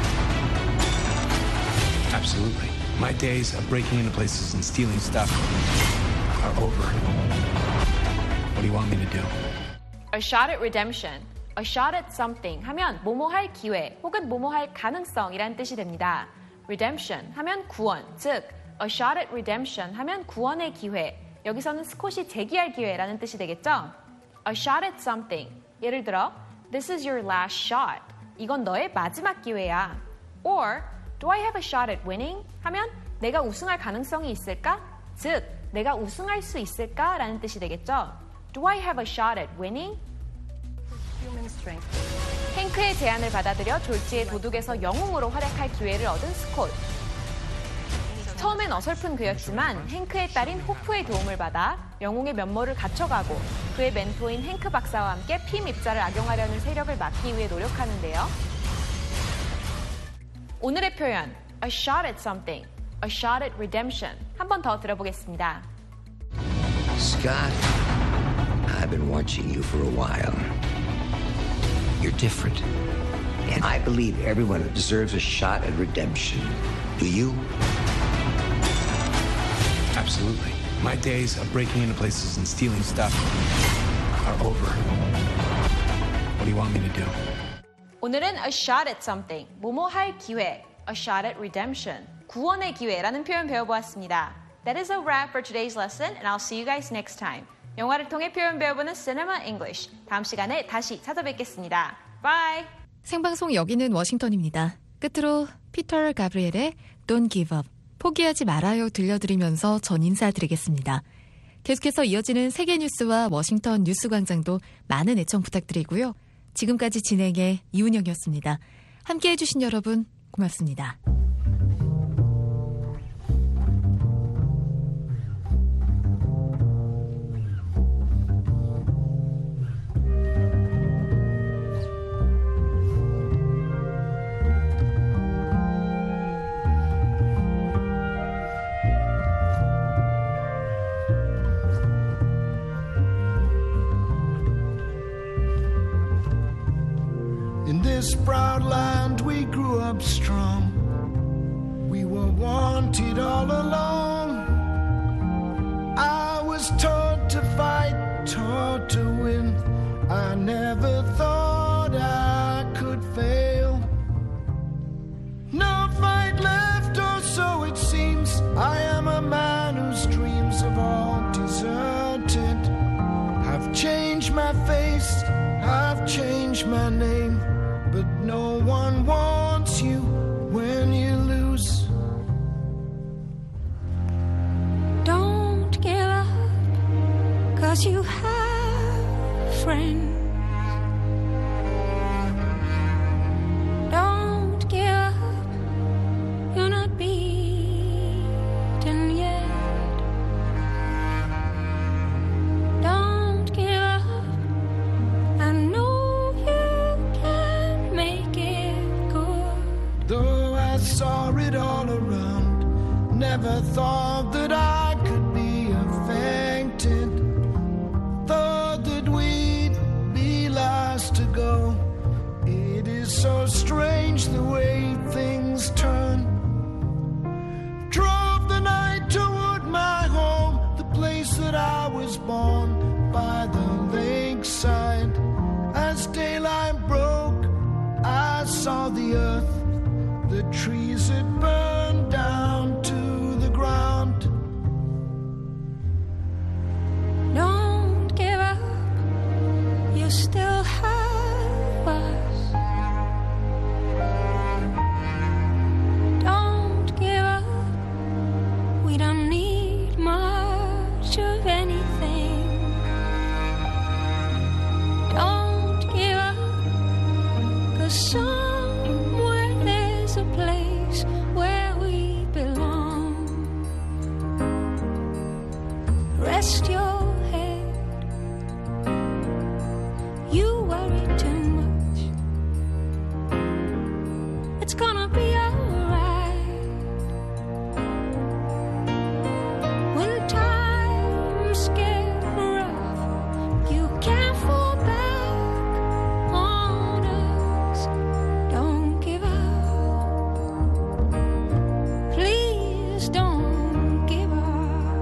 Absolutely. My days of breaking into places and stealing stuff are over. What do you want me to do? A shot at redemption. A shot at something 하면 뭐뭐할 기회 혹은 뭐뭐할 가능성이란 뜻이 됩니다. redemption 하면 구원, 즉 a shot at redemption 하면 구원의 기회. 여기서는 스콧이 재기할 기회라는 뜻이 되겠죠? A shot at something. 예를 들어 This is your last shot. 이건 너의 마지막 기회야. Or Do I have a shot at winning? 하면 내가 우승할 가능성이 있을까? 즉, 내가 우승할 수 있을까? 라는 뜻이 되겠죠? Do I have a shot at winning? 행크의 제안을 받아들여 졸지의 도둑에서 영웅으로 활약할 기회를 얻은 스콧. 처음엔 어설픈 그였지만 행크의 딸인 호프의 도움을 받아 영웅의 면모를 갖춰가고 그의 멘토인 행크 박사와 함께 피 밉자를 악용하려는 세력을 막기 위해 노력하는데요. 오늘의 표현 A shot at something, A shot at redemption 한 번 더 들어보겠습니다. Scott, I've been watching you for a while. You're different. And I believe everyone deserves a shot at redemption. Do you? Absolutely. My days of breaking into places and stealing stuff are over. What do do you want me to do? 오늘은 a shot at something, 뭐뭐 할 기회, a shot at redemption, 구원의 기회라는 표현 배워보았습니다. That is a wrap for today's lesson, and I'll see you guys next time. 영화를 통해 표현 배워보는 Cinema English. 다음 시간에 다시 찾아뵙겠습니다. Bye! 생방송 여기는 워싱턴입니다. 끝으로 피터 가브리엘의 Don't Give Up, 포기하지 말아요 들려드리면서 전 인사드리겠습니다. 계속해서 이어지는 세계 뉴스와 워싱턴 뉴스광장도 많은 애청 부탁드리고요. 지금까지 진행의 이운영이었습니다. 함께해 주신 여러분 고맙습니다. In this proud land we grew up strong. We were wanted all along. I was taught to fight, taught to win. I never thought I could fail. No fight left, or so it seems. I am a man whose dreams have all deserted. I've changed my face, I've changed my name. But no one wants you when you lose. Don't give up, 'cause you have friends. Don't give up, you're not beaten yet. Don't give up, I know though I saw it all around, never thought that I could be affected. Thought that we'd be last to go. It is so strange the way things turn. Drove the night toward my home, the place that I was born, by the lakeside. As daylight broke, I saw the earth. The trees had burned down to the ground. Don't give up, you still have us. Don't give up, we don't need much of anything. Don't give up, 'cause somewhere there's a place where we belong. Rest your head, you worry too much. It's gonna be alright. When times get rough, you can't fall back on us. Don't give up, please don't give up.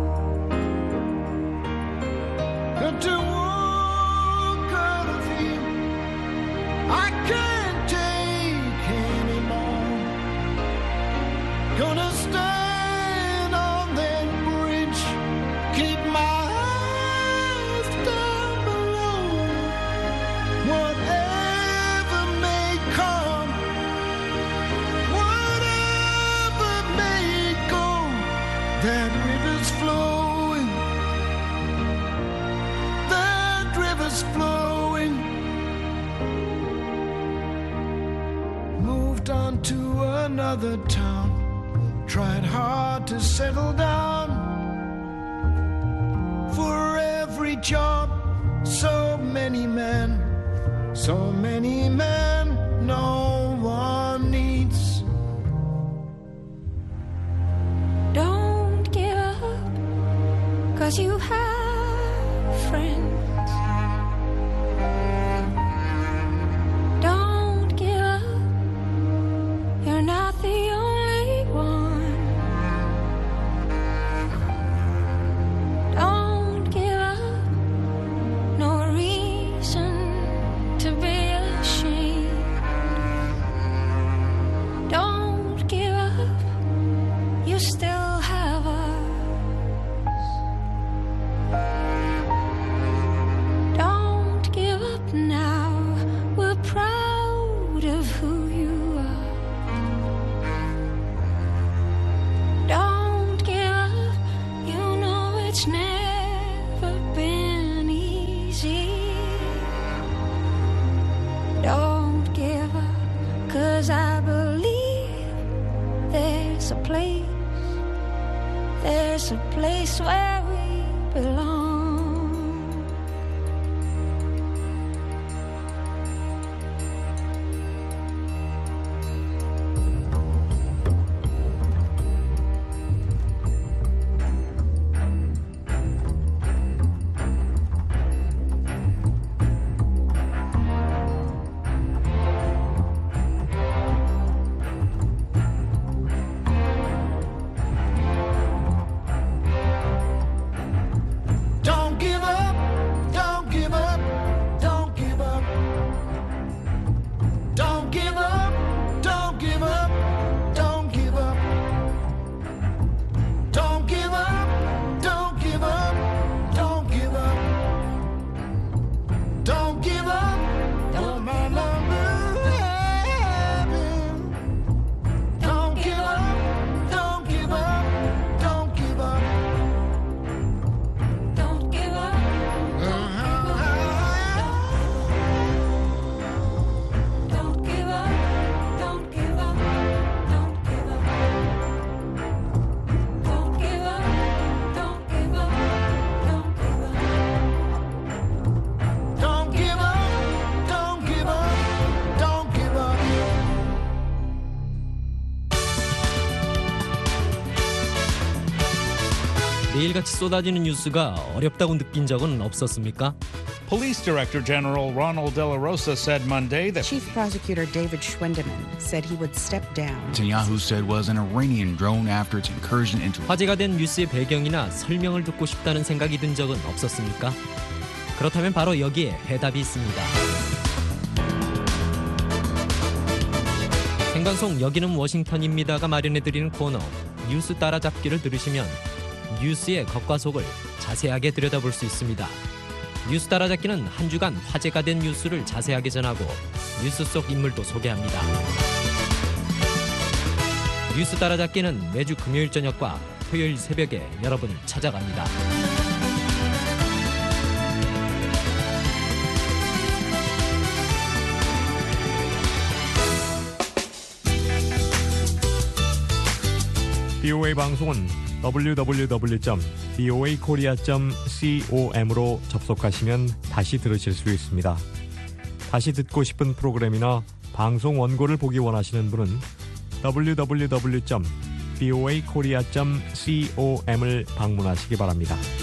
And to walk out of here, I can't take anymore. Gonna stand on that bridge, keep my eyes down below. Whatever may come, whatever may go, that river's flowing, that river's flowing. Moved on to another town, tried hard to settle down. For every job, so many men, no one needs. Don't give up, 'cause you have friends. Don't give up, you're not the only one. Don't give up, no reason to be There's a place where we belong. 매일같이 쏟아지는 뉴스가 어렵다고 느낀 적은 없었습니까? Police Director General Ronald De La Rosa said Monday that Chief Prosecutor David Schwendeman said he would step down. Netanyahu said was an Iranian drone after its incursion into. 화제가 된 뉴스의 배경이나 설명을 듣고 싶다는 생각이 든 적은 없었습니까? 그렇다면 바로 여기에 해답이 있습니다. 생방송 여기는 워싱턴입니다가 마련해드리는 코너 뉴스 따라잡기를 들으시면 뉴스의 겉과 속을 자세하게 들여다볼 수 있습니다. 뉴스 따라잡기는 한 주간 화제가 된 뉴스를 자세하게 전하고 뉴스 속 인물도 소개합니다. 뉴스 따라잡기는 매주 금요일 저녁과 토요일 새벽에 여러분을 찾아갑니다. BOA 방송은 www.boakorea.com으로 접속하시면 다시 들으실 수 있습니다. 다시 듣고 싶은 프로그램이나 방송 원고를 보기 원하시는 분은 www.boakorea.com을 방문하시기 바랍니다.